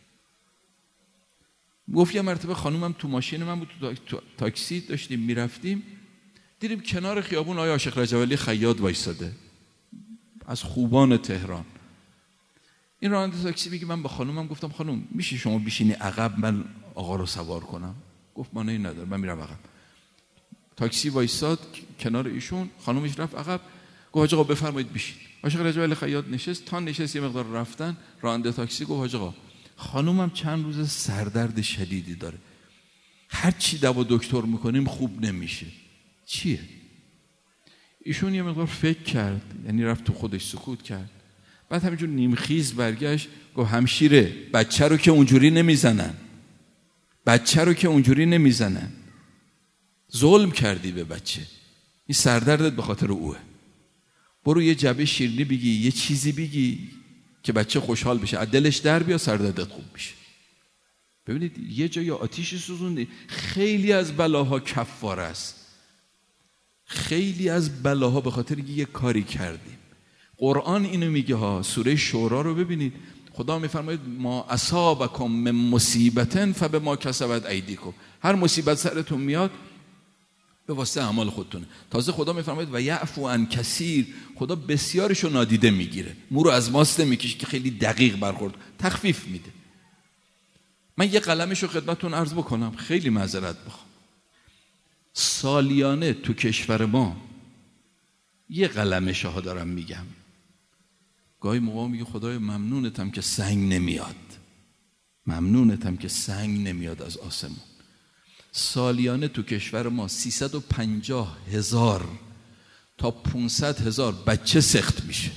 گفت یه مرتبه خانومم تو ماشین من بود، تو تاکسی داشتیم میرفتیم، دیدیم کنار خیابون آیه شیخ رجب خیاط وایساده، از خوبان تهران. این راننده تاکسی میگه من با خانومم گفتم خانوم میشه شما بشینی عقب من آقا رو سوار کنم؟ گفت مانعی نداره من میرم عقب. تاکسی وایساد کنار ایشون، خانومش رفت عقب، گفت حاج آقا بفرمایید بشین. شیخ رجب خیاط نشست، تا نشست یه مقدار رفتن، راننده تاکسی گفت حاج آقا خانومم چند روز سردرد شدیدی داره، هر چی دوا دکتر میکنیم خوب نمیشه، چیه؟ ایشون یه مقدار فکر کرد، یعنی رفت تو خودش سکوت کرد، بعد همینجور نیمخیز برگشت گفت همشیره بچه رو که اونجوری نمیزنن، بچه رو که اونجوری نمیزنن، ظلم کردی به بچه، این سردردت به خاطر اوه، برو یه جبه شیرینی بگی، یه چیزی بگی که بچه خوشحال بشه، از دلش در بیا، سردردت خوب بشه. ببینید یه جای آتیشی سوزوندی. خیلی از بلاها کفاره است، خیلی از بلاها به خاطر یه کاری کردیم. قرآن اینو میگه ها، سوره شورا رو ببینید، خدا میفرماید ما اصابکم من مصیبت فبما کسبت ایدیکم، هر مصیبت سرتون میاد به واسطه اعمال خودتونه. تازه خدا میفرماید و یعفو عن کثیر، خدا بسیارشو نادیده میگیره، مو رو از ماست میکشه که خیلی دقیق برخورد، تخفیف میده. من یه قلمشو خدمتتون عرض بکنم، خیلی معذرت بخوام. سالیانه تو کشور ما یه قلمشه ها دارم میگم، گاهی موقع میگه خدای ممنونتم که سنگ نمیاد، ممنونتم که سنگ نمیاد از آسمون. سالیانه تو کشور ما 350,000 تا 500,000 بچه سقط میشه،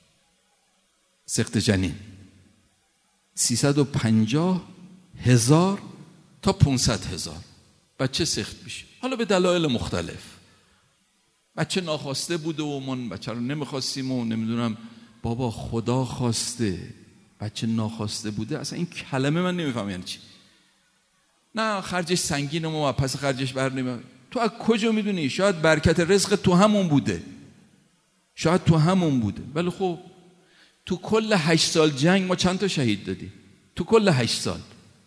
سقط جنین. 350,000 تا 500,000 بچه سقط میشه، حالا به دلایل مختلف. بچه ناخواسته بوده و من بچه رو نمیخواستیم و نمیدونم، بابا خدا خواسته، بچه ناخواسته بوده، اصلا این کلمه من نمیفهم یعنی چی. نه خرجش سنگینه و پس خرجش بر نمیاد. تو از کجا میدونی؟ شاید برکت رزق تو همون بوده، شاید تو همون بوده. ولی خب تو کل 8 سال جنگ ما چند تا شهید دادیم؟ تو کل 8 سال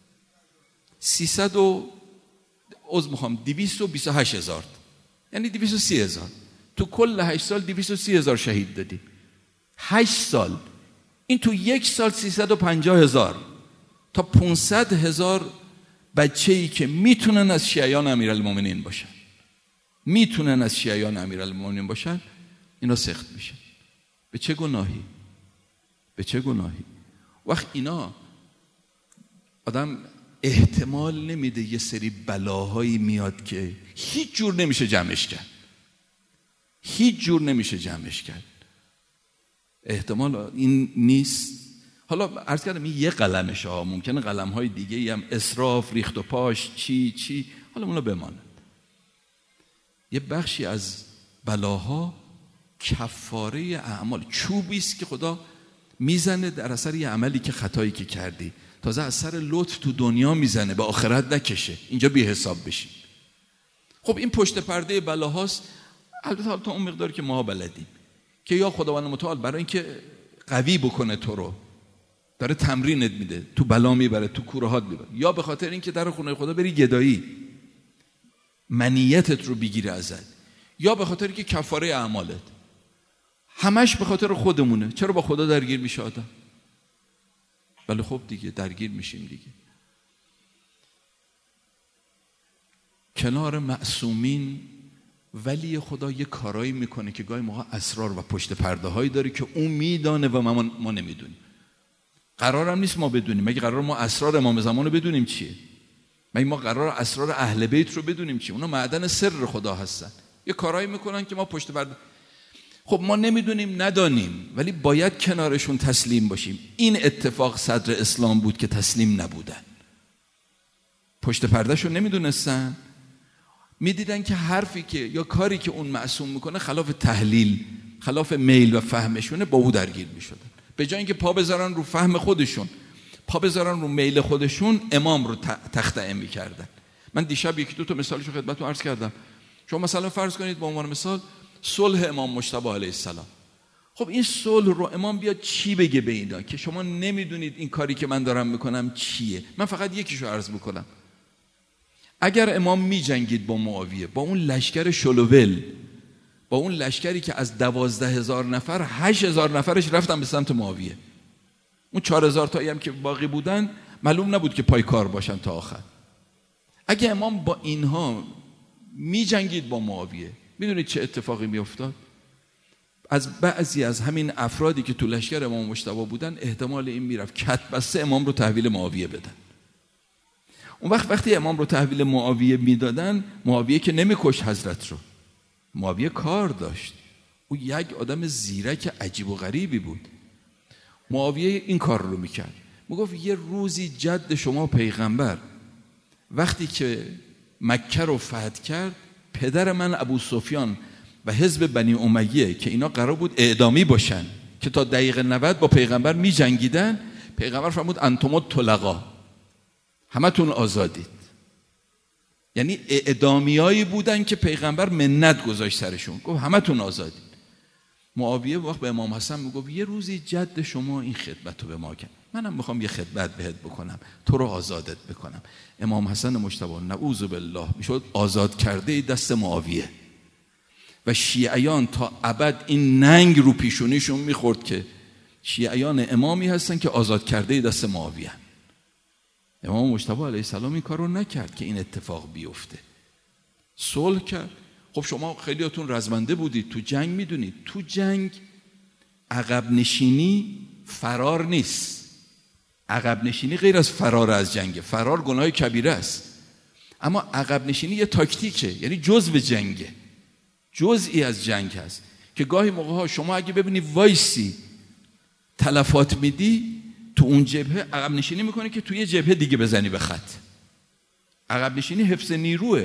228,000 یعنی 230,000. تو کل 8 سال 230,000 شهید دادیم. 8 سال. این تو 1 سال 350,000 تا 500,000 بچه‌ای که میتونن از شیعیان امیرالمومنین باشن، میتونن از شیعیان امیرالمومنین باشن، اینا سقط میشن. به چه گناهی؟ به چه گناهی؟ وقت اینا آدم احتمال نمیده یه سری بلاهایی میاد که هیچ جور نمیشه جمعش کرد، هیچ جور نمیشه جمعش کرد. احتمال این نیست. حالا عرض کردم این یه قلمشه ها، ممکنه قلم‌های دیگه هم اسراف، ریخت و پاش، چی حالا اونا بماند. یه بخشی از بلاها کفاره اعمال، چوبی است که خدا میزنه در اثر یه عملی که خطایی که کردی، تازه اثر لطف تو دنیا میزنه، به آخرت نکشه، اینجا بی حساب بشی. خب این پشت پرده بلاهاست. البته تا اون مقداری که ما بلدیم که یا خداوند متعال برای اینکه قوی بکنه تو رو، داره تمرینت میده، تو بلا میبره، تو کورهات میبره، یا به خاطر اینکه در خونه خدا بری گدایی منیتت رو بگیره ازت، یا به خاطر اینکه کفاره اعمالت. همش به خاطر خودمونه. چرا با خدا درگیر میشه آدم؟ ولی خب دیگه درگیر میشیم دیگه. کنار معصومین ولی خدا یه کارایی میکنه که گاهی موقع اسرار و پشت پرده هایی داره که اون میدانه و ما نمیدونیم. قرارم نیست ما بدونیم. مگه قرار ما اسرار امام زمان رو بدونیم چیه؟ مگه ما قرار اسرار اهل بیت رو بدونیم چیه؟ اونا معدن سر خدا هستن. یه کارایی میکنن که ما پشت پرده، خب ما نمیدونیم، ندانیم، ولی باید کنارشون تسلیم باشیم. این اتفاق صدر اسلام بود که تسلیم نبودن. پشت پردهشو نمیدونستن، میدیدن که حرفی که یا کاری که اون معصوم میکنه خلاف تحلیل، خلاف میل و فهمشونه، با او درگیر میشدن. به جای اینکه پا بذارن رو فهم خودشون، پا بذارن رو میل خودشون، امام رو تخطئه میکردن. من دیشب یکی دو تا مثالشو خدمتتون عرض کردم. شما مثلا فرض کنید به عنوان مثال صلح امام مجتبی علیه السلام. خب این صلح رو امام بیاد چی بگه به اینا که شما نمیدونید این کاری که من دارم میکنم چیه؟ من فقط یکیشو عرض میکنم. اگر امام میجنگید با معاویه، با اون لشکر شلوول، با اون لشکری که از 12,000 نفر 8,000 نفرش رفتن به سمت معاویه، اون 4,000 تایی هم که باقی بودن معلوم نبود که پای کار باشن تا آخر. اگه امام با اینها میجنگید با معاویه، میدونید چه اتفاقی میافتاد؟ از بعضی از همین افرادی که تو لشکر امام مجتبی بودن احتمال این میرفت کت بسته امام رو تحویل معاویه بدن. اون وقتی امام رو تحویل معاویه میدادن، معاویه که نمیکش حضرت رو، معاویه کار داشت. او یک آدم زیرک عجیب و غریبی بود. معاویه این کار رو میکرد، میگفت یه روزی جد شما پیغمبر وقتی که مکه رو فتح کرد، پدر من ابو سفیان و حزب بنی امیه که اینا قرار بود اعدامی باشن، که تا دقیقه 90 با پیغمبر می جنگیدن، پیغمبر فرمود انتم طلقا، همتون آزادید. یعنی اعدامیایی بودن که پیغمبر منت گذاشت سرشون، گفت همتون آزادید. معاویه وقت به امام حسن میگفت یه روزی جد شما این خدمت رو به ما کرد، منم میخوام یه خدمت بهت بکنم، تو رو آزادت بکنم. امام حسن مجتبی نعوذ بالله میشد آزاد کرده دست معاویه، و شیعیان تا ابد این ننگ رو پیشونیشون میخورد که شیعیان امامی هستن که آزاد کرده دست معاویه. امام مجتبی علیه السلام این کار رو نکرد که این اتفاق بیفته، صلح کرد. خب شما خیلیاتون رزمنده بودید تو جنگ، میدونید تو جنگ عقب نشینی فرار نیست. عقب نشینی غیر از فرار از جنگ، فرار گناه کبیره است، اما عقب نشینی یه تاکتیکه، یعنی جزء جنگه، جزئی از جنگ هست که گاهی موقع ها شما اگه ببینی وایسی تلفات میدی تو اون جبهه، عقب نشینی میکنه که توی جبهه دیگه بزنی به خط. عقب نشینی حفظ نیروه.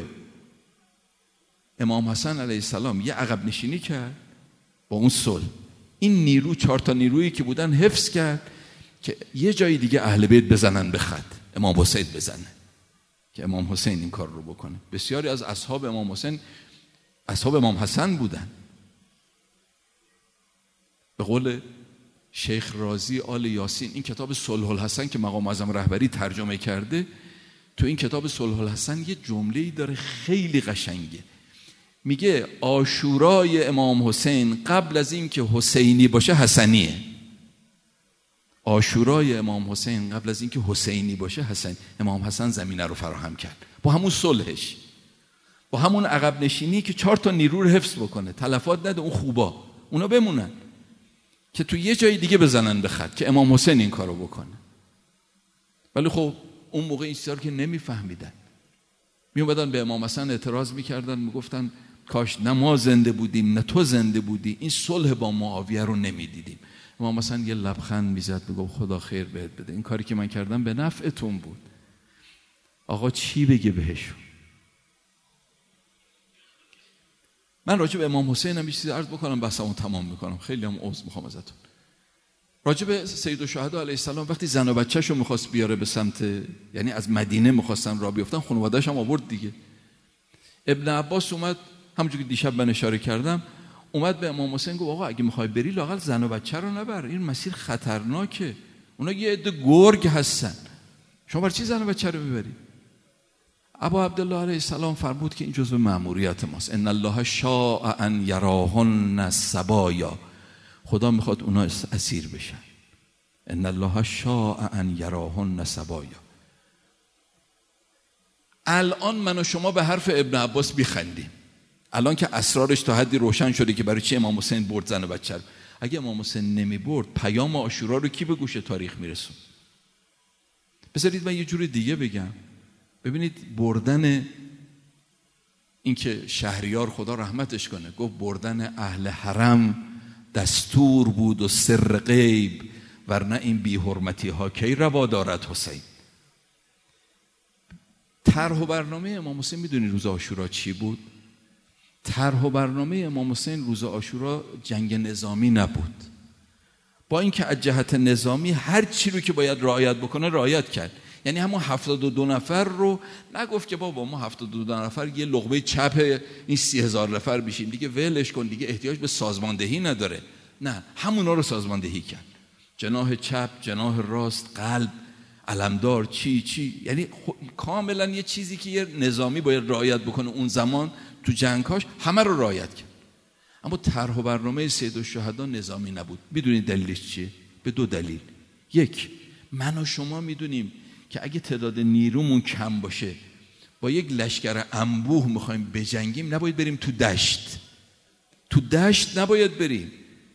امام حسن علیه السلام یه عقب نشینی کرد با اون صلح، این نیرو 4 تا نیرویی که بودن حفظ کرد که یه جای دیگه اهل بیت بزنن به خط، امام حسین بزنه، که امام حسین این کار رو بکنه. بسیاری از اصحاب امام حسین اصحاب امام حسن بودن. به قول شیخ رازی آل یاسین، این کتاب صلح الحسن که مقام اعظم رهبری ترجمه کرده، تو این کتاب صلح الحسن یه جمله‌ای داره خیلی قشنگه. میگه عاشورای امام حسین قبل از این که حسینی باشه حسنیه. عاشورای امام حسین قبل از این که حسینی باشه حسن. امام حسن زمینه رو فراهم کرد با همون صلحش، با همون عقب نشینی که 4 تا نیرو رو حفظ بکنه، تلفات نده، اون خوبا اونا بمونن که تو یه جای دیگه بزنن به خط، که امام حسین این کارو بکنه. ولی خب اون موقع این چیزا رو که نمیفهمیدن، میومدن به امام حسن اعتراض میکردن، میگفتن کاش نه ما زنده بودیم نه تو زنده بودی، این صلح با معاویه رو نمیدیدیم. امام حسن یه لبخند میزد، میگفت خدا خیر بهت بده، این کاری که من کردم به نفعتون بود. آقا چی بگه بهشون؟ من راجع به امام حسین هم یه چیزی عرض بکنم، بحثمو تمام میکنم، خیلی هم عذر میخوام ازتون. راجع به سیدالشهدا علیه السلام وقتی زن و بچه‌شو میخواست بیاره به سمت، یعنی از مدینه میخواستن راه بیفتن، خانواده‌اش هم آورد دیگه. ابن عباس اومد، همونجوری که دیشب من اشاره کردم، اومد به امام حسین گفت آقا اگه میخوای بری لااقل زن و بچه رو نبر، این مسیر خطرناکه. اونا یه عده گرگ هستن. شما برای چی زن و بچه رو میبرید؟ ابا عبدالله علیه السلام فرمود که این جزء مأموریت ماست. ان الله شاء ان یراهن سبایا. خدا میخواد اونا اسیر بشن. ان الله شاء ان یراهن سبایا. الان من و شما به حرف ابن عباس میخندیم، الان که اسرارش تا حدی روشن شده که برای چی امام حسین برد زن و بچه رو. اگه امام حسین نمی برد پیام عاشورا رو کی به گوش تاریخ میرسون؟ بذارید من یه جور دیگه بگم. ببینید بردن، این که شهریار خدا رحمتش کنه گفت بردن اهل حرم دستور بود و سر غیب، ورنه این بی حرمتی ها کی روا دارد حسین. طرح و برنامه امام حسین میدونی روز عاشورا چی بود؟ طرح و برنامه امام حسین روز عاشورا جنگ نظامی نبود. با اینکه از جهت نظامی هر چی رو که باید رعایت بکنه رعایت کرد. یعنی همون 72 نفر رو نگفت که بابا ما 72 نفر یه لقمه چپ این 30,000 نفر بشیم دیگه ولش کن دیگه احتیاج به سازماندهی نداره. نه، همونا رو سازماندهی کرد. جناح چپ، جناح راست، قلب، علمدار، چی یعنی کاملا یه چیزی که یه نظامی باید رعایت بکنه اون زمان تو جنگاش همه رو رعایت کرد. اما طرح و برنامه سید الشهدا نظامی نبود. میدونید دلیلش چیه؟ به دو دلیل. یک، من و شما میدونیم که اگه تعداد نیرومون کم باشه با یک لشکر انبوه میخوایم بجنگیم نباید بریم تو دشت. تو دشت نباید بریم.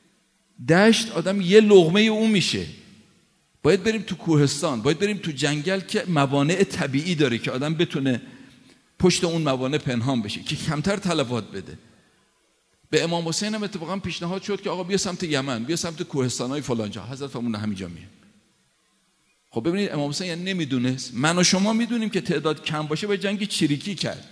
دشت آدم یه لقمه اون میشه. باید بریم تو کوهستان، باید بریم تو جنگل که موانع طبیعی داره که آدم بتونه پشت اون موانع پنهان بشه که کمتر تلفات بده. به امام حسین هم اتفاقا پیشنهاد شد که آقا بیا سمت یمن، بیا سمت کوهستان‌های فلانجا. حضرت فرمود همینجا میه. خب ببینید امام حسین یعنی نمیدونست. من و شما میدونیم که تعداد کم باشه باید جنگ چریکی کرد،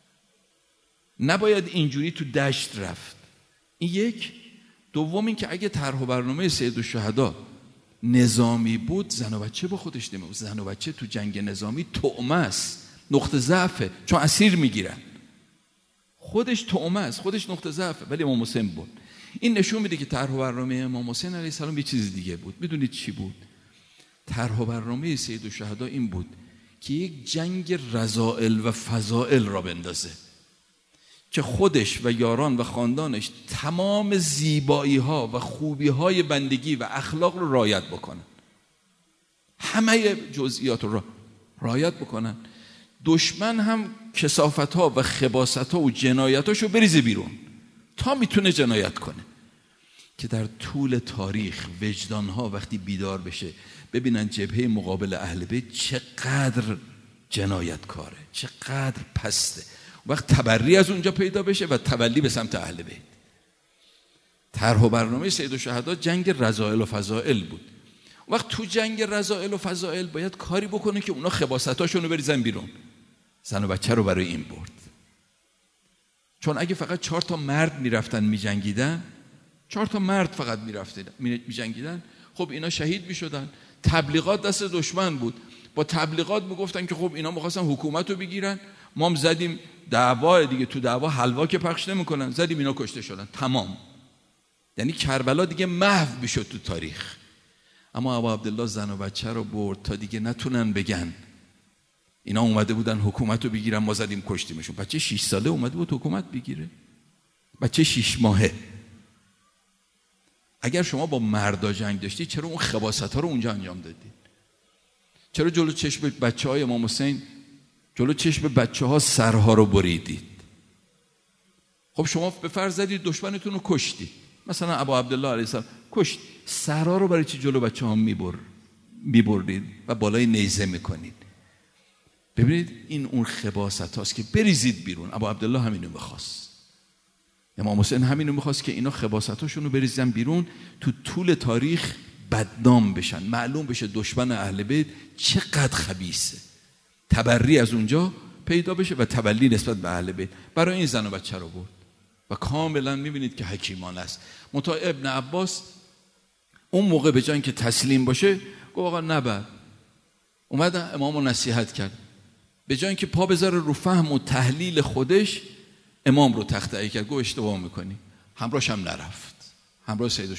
نباید اینجوری تو دشت رفت. این یک. دوم این که اگه طرح و برنامه سید الشهدا نظامی بود زن و بچه با خودش نمیبود. زن و بچه تو جنگ نظامی طعمه است، نقطه ضعفه، چون اسیر میگیرن. خودش طعمه است، خودش نقطه ضعفه، ولی امام حسین بود. این نشون میده که طرح و برنامه امام حسین علیه السلام یه چیز دیگه بود. میدونید چی بود؟ طرح و برنامه سید الشهدا این بود که یک جنگ رذائل و فضائل را بندازه که خودش و یاران و خاندانش تمام زیبایی ها و خوبی های بندگی و اخلاق رو رعایت بکنن، همه جزئیات رو رعایت بکنن. دشمن هم کثافت ها و خباثت ها و جنایت هاشو بریزه بیرون تا میتونه جنایت کنه، که در طول تاریخ وجدان ها وقتی بیدار بشه ببینن جبهه مقابل اهل بیت چقدر جنایتکاره، چقدر پسته، وقت تبری از اونجا پیدا بشه و تولی به سمت اهل بیت. طرح و برنامه سید الشهدا جنگ رذائل و فضائل بود. وقت تو جنگ رذائل و فضائل باید کاری بکنه که اونا خباثتاشون رو بریزن بیرون. زن و بچه رو برای این برد. چون اگه فقط 4 تا مرد میرفتن میجنگیدن، 4 تا مرد فقط میرفتن میجنگیدن، خب اینا شهید میشدن. تبلیغات دست دشمن بود. با تبلیغات میگفتن که خب اینا میخواستن حکومت رو بگیرن، ما هم زدیم دعوا دیگه، تو دعوا حلوا که پخش نمیکنن، زدیم اینا کشته شدن، تمام. یعنی کربلا دیگه محو میشد تو تاریخ. اما ابا عبدالله زن و بچه رو برد تا دیگه نتونن بگن اینا اومده بودن حکومت رو بگیرن ما زدیم کشتیمشون. بچه 6 ساله اومده بود حکومت بگیره، بچه 6 ماهه. اگر شما با مردا جنگ داشتی چرا اون خباثت ها رو اونجا انجام دادید؟ چرا جلو چشم بچه های امام حسین، جلو چشم بچه ها سرها رو بریدید؟ خب شما به فرض زدید دشمنتون رو کشتی، مثلا ابا عبدالله علیه السلام کشت، سرها رو برای چی جلو بچه ها میبرید و بالای نیزه میکنید؟ ببینید این اون خباثت هاست که بریزید بیرون. ابا عبدالله همینو میخواست، امام حسین همینو میخواست که اینا خباثتاشون رو بریزن بیرون، تو طول تاریخ بدنام بشن، معلوم بشه دشمن اهل بیت چقدر خبیثه، تبری از اونجا پیدا بشه و تولی نسبت به اهل بیت. برای این زن و بچه رو برد و کاملا میبینید که حکیمانه است. منتها ابن عباس اون موقع به جای اینکه تسلیم باشه گفت آقا نبر، اومد امام رو نصیحت کرد، به جای اینکه پا بذاره رو فهم و تحلیل خودش امام رو تخطئه کرد، گفت اشتباه میکنی، همراهش هم نرفت، همراه سید الشهدا.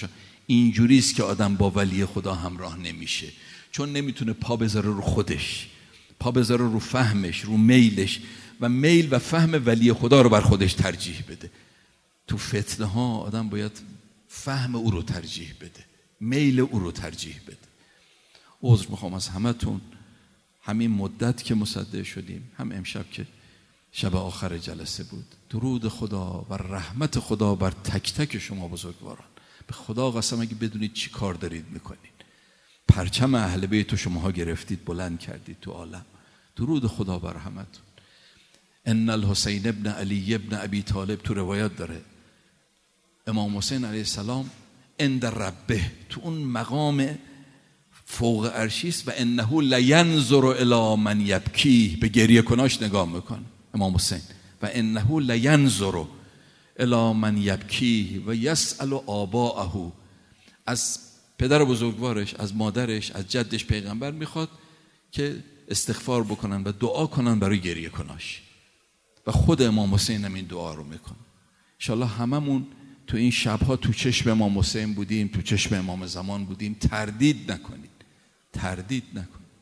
اینجوریست که آدم با ولی خدا همراه نمیشه، چون نمیتونه پا بذاره رو خودش، پا بذاره رو فهمش، رو میلش، و میل و فهم ولی خدا رو بر خودش ترجیح بده. تو فتنه ها آدم باید فهم او رو ترجیح بده، میل او رو ترجیح بده. عذر میخوام از همتون، همین مدت که مصدع شدیم، هم امشب که شب آخر جلسه بود. درود خدا و رحمت خدا بر تک تک شما بزرگواران. به خدا قسم اگه بدونید چی کار دارید میکنید، پرچم اهل بیت شماها گرفتید بلند کردید تو عالم. درود خدا بر همتون. ان الحسین ابن علی ابن ابی طالب، تو روایت داره امام حسین علیه السلام عند ربه، تو اون مقام فوق عرشیست و انه لینظر الی من یبکی، به گریه کناش نگاه میکنه امام حسین، و انه لینظر الی من یبکی و یسأل آباءه، از پدر بزرگوارش، از مادرش، از جدش پیغمبر میخواد که استغفار بکنن و دعا کنن برای گریه کناش، و خود امام حسین هم این دعا رو میکنه. انشالله هممون تو این شبها تو چشم امام حسین بودیم، تو چشم امام زمان بودیم. تردید نکنید، تردید نکنید.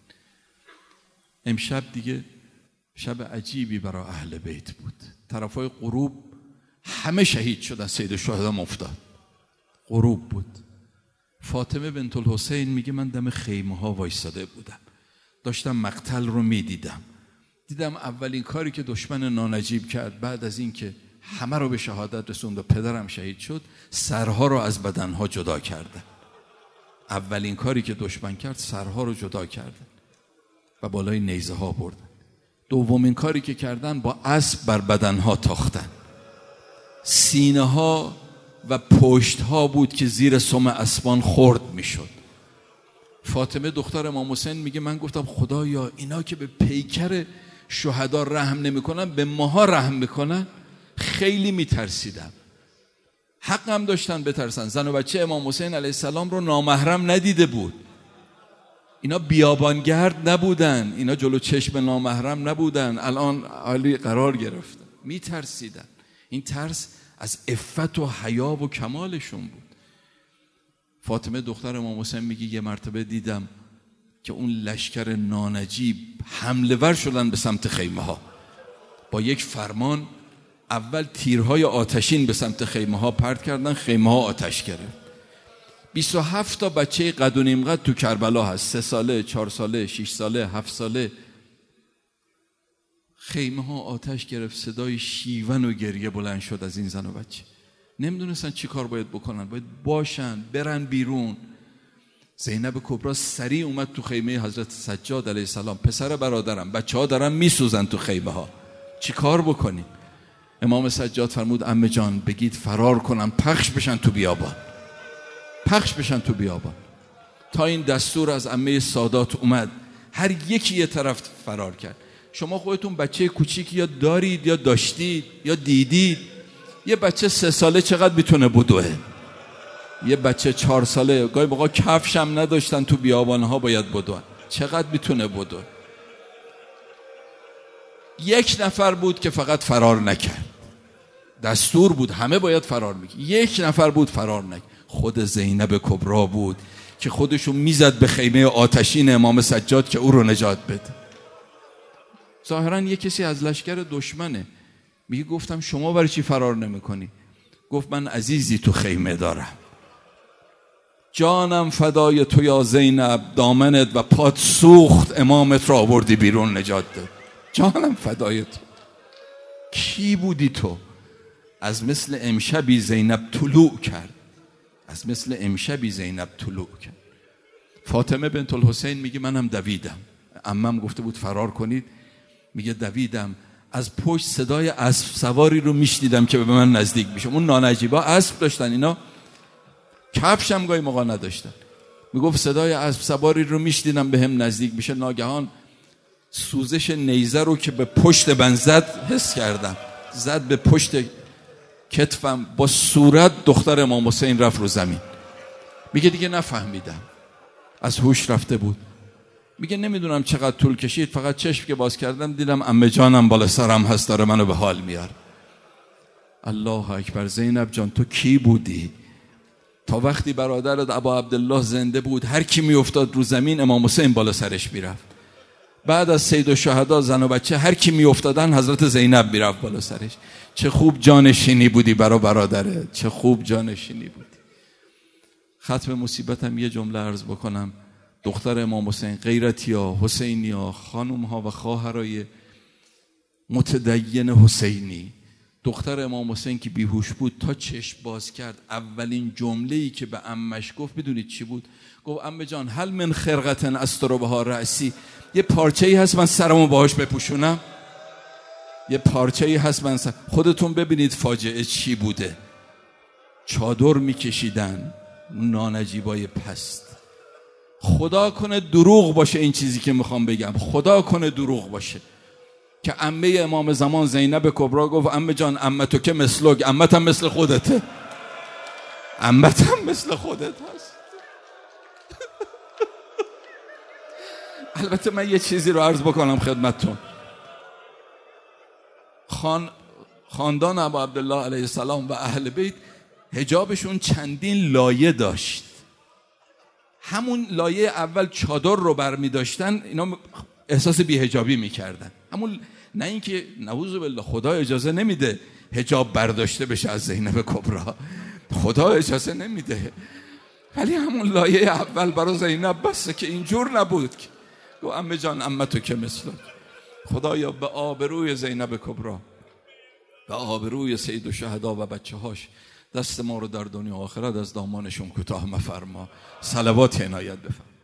امشب دیگه شب عجیبی برای اهل بیت بود. طرفای غروب همه شهید شدن، سید الشهدا افتاد، غروب بود. فاطمه بنت الحسین میگه من دم خیمه ها وایساده بودم، داشتم مقتل رو میدیدم، دیدم اولین کاری که دشمن نانجیب کرد بعد از این که همه رو به شهادت رسوند و پدرم شهید شد، سرها رو از بدنها جدا کردن. اولین کاری که دشمن کرد سرها رو جدا کردن و بالای نیزه ها بردن. دومین کاری که کردن با اسب بر بدنها تاختن. سینه ها و پشت ها بود که زیر سم اسبان خرد میشد. فاطمه دختر امام حسین میگه من گفتم خدایا اینا که به پیکر شهدا رحم نمیکنن، به ماها رحم میکنن. خیلی میترسیدم، حق هم داشتن بترسن. زن و بچه امام حسین علیه السلام رو نامحرم ندیده بود، اینا بیابانگرد نبودن، اینا جلو چشم نامحرم نبودن، الان عالی قرار گرفتن. میترسیدن. این ترس از عفت و حیا و کمالشون بود. فاطمه دختر امام حسین میگه یه مرتبه دیدم که اون لشکر نانجیب حمله ور شدن به سمت خیمه ها. با یک فرمان اول تیرهای آتشین به سمت خیمه ها پرت کردن، خیمه ها آتش گرفت. 27 تا بچه قد و نیم قد تو کربلا هست، 3 ساله، 4 ساله، 6 ساله، 7 ساله. خیمه ها آتش گرفت، صدای شیون و گریه بلند شد از این زن و بچه. نمیدونستن چی کار باید بکنن، باید باشن، برن بیرون. زینب کبرا سریع اومد تو خیمه حضرت سجاد علیه السلام. پسر برادرم، بچه ها دارن میسوزن تو خیمه ها، چی کار بکنیم؟ امام سجاد فرمود عمه جان بگید فرار کنن، پخش بشن تو بیابان، پخش بشن تو بیابان. تا این دستور از عمه سادات اومد، هر یکی یه طرف فرار کرد. شما خودتون بچه کوچیک یا دارید یا داشتید یا دیدید؟ یه بچه 3 ساله چقدر میتونه بدوه؟ یه بچه 4 ساله گاهی موقع کفش هم نداشتن تو بیابانها باید بدوه، چقدر میتونه بدوه؟ یک نفر بود که فقط فرار نکرد، دستور بود همه باید فرار میکرد، یک نفر بود فرار نکرد، خود زینب کبرا بود که خودشو میزد به خیمه آتشین امام سجاد که او رو نجات بده. ظاهرا یه کسی از لشکر دشمنه، میگه گفتم شما برای چی فرار نمیکنی؟ گفت من عزیزی تو خیمه دارم، جانم فدای تو یا زینب، دامنت و پات سوخت امامت را آوردی بیرون نجات داد، جانم فدای تو. کی بودی تو؟ از مثل امشبی زینب طلوع کرد، از مثل امشبی زینب طلوع کرد. فاطمه بنت الحسین میگه منم دویدم، عمم گفته بود فرار کنید، میگه دویدم، از پشت صدای اسب سواری رو میشنیدم که به من نزدیک میشه. اون نانجیبا اسب داشتن، اینا کفش هم گاهی موقع نداشتن. میگفت صدای اسب سواری رو میشنیدم به هم نزدیک میشه. ناگهان سوزش نیزه رو که به پشت من زد حس کردم، زد به پشت کتفم، با صورت دختر امام حسین رفت رو زمین. میگه دیگه نفهمیدم، از هوش رفته بود. میگه نمیدونم چقدر طول کشید، فقط چشم که باز کردم دیدم عمه جانم بالا سرم هست، داره منو به حال میاره. الله اکبر. زینب جان تو کی بودی؟ تا وقتی برادرت ابا عبدالله زنده بود هر کی میافتاد رو زمین امام حسین بالا سرش میرفت. بعد از سید الشهدا زن و بچه هر کی میافتادن حضرت زینب میرفت بالا سرش. چه خوب جانشینی بودی برای برادرت، چه خوب جانشینی بودی. ختم مصیبتم یه جمله عرض بکنم. دختر امام حسین، غیرتیا، حسینیا، خانومها و خواهرای متدین حسینی، دختر امام حسین که بیهوش بود تا چشم باز کرد اولین جمله‌ای که به عمش گفت بدونید چی بود؟ گفت عمه جان هل من خرقتن استر بها رأسی، یه پارچه‌ای هست من سرمو باهاش بپوشونم؟ یه پارچه‌ای هست من خودتون ببینید فاجعه چی بوده. چادر میکشیدن نانجیبای پست. خدا کنه دروغ باشه این چیزی که میخوام بگم، خدا کنه دروغ باشه که عمه امام زمان زینب کبرا گفت عمه جان عمتو که مثلک، عمت هم مثل خودته، عمت هم مثل خودت هست. البته من یه چیزی رو عرض بکنم خدمتتون. خاندان ابا عبدالله علیه السلام و اهل بیت حجابشون چندین لایه داشت. همون لایه اول چادر رو برمی داشتن، اینا احساس بی‌حجابی میکردن. همون نه اینکه نعوذ بالله خدا اجازه نمیده حجاب برداشته بشه از زینب کبرا، خدا اجازه نمیده، ولی همون لایه اول برای زینب بسه که اینجور نبود که گو عمه جان عمتو که مثلک. خدایا به آبروی زینب کبرا، به آبروی سید الشهدا و بچه هاش دست ما رو در دنیا و آخرت از دامانشون کوتاه مفرما. صلوات عنایت بفرما.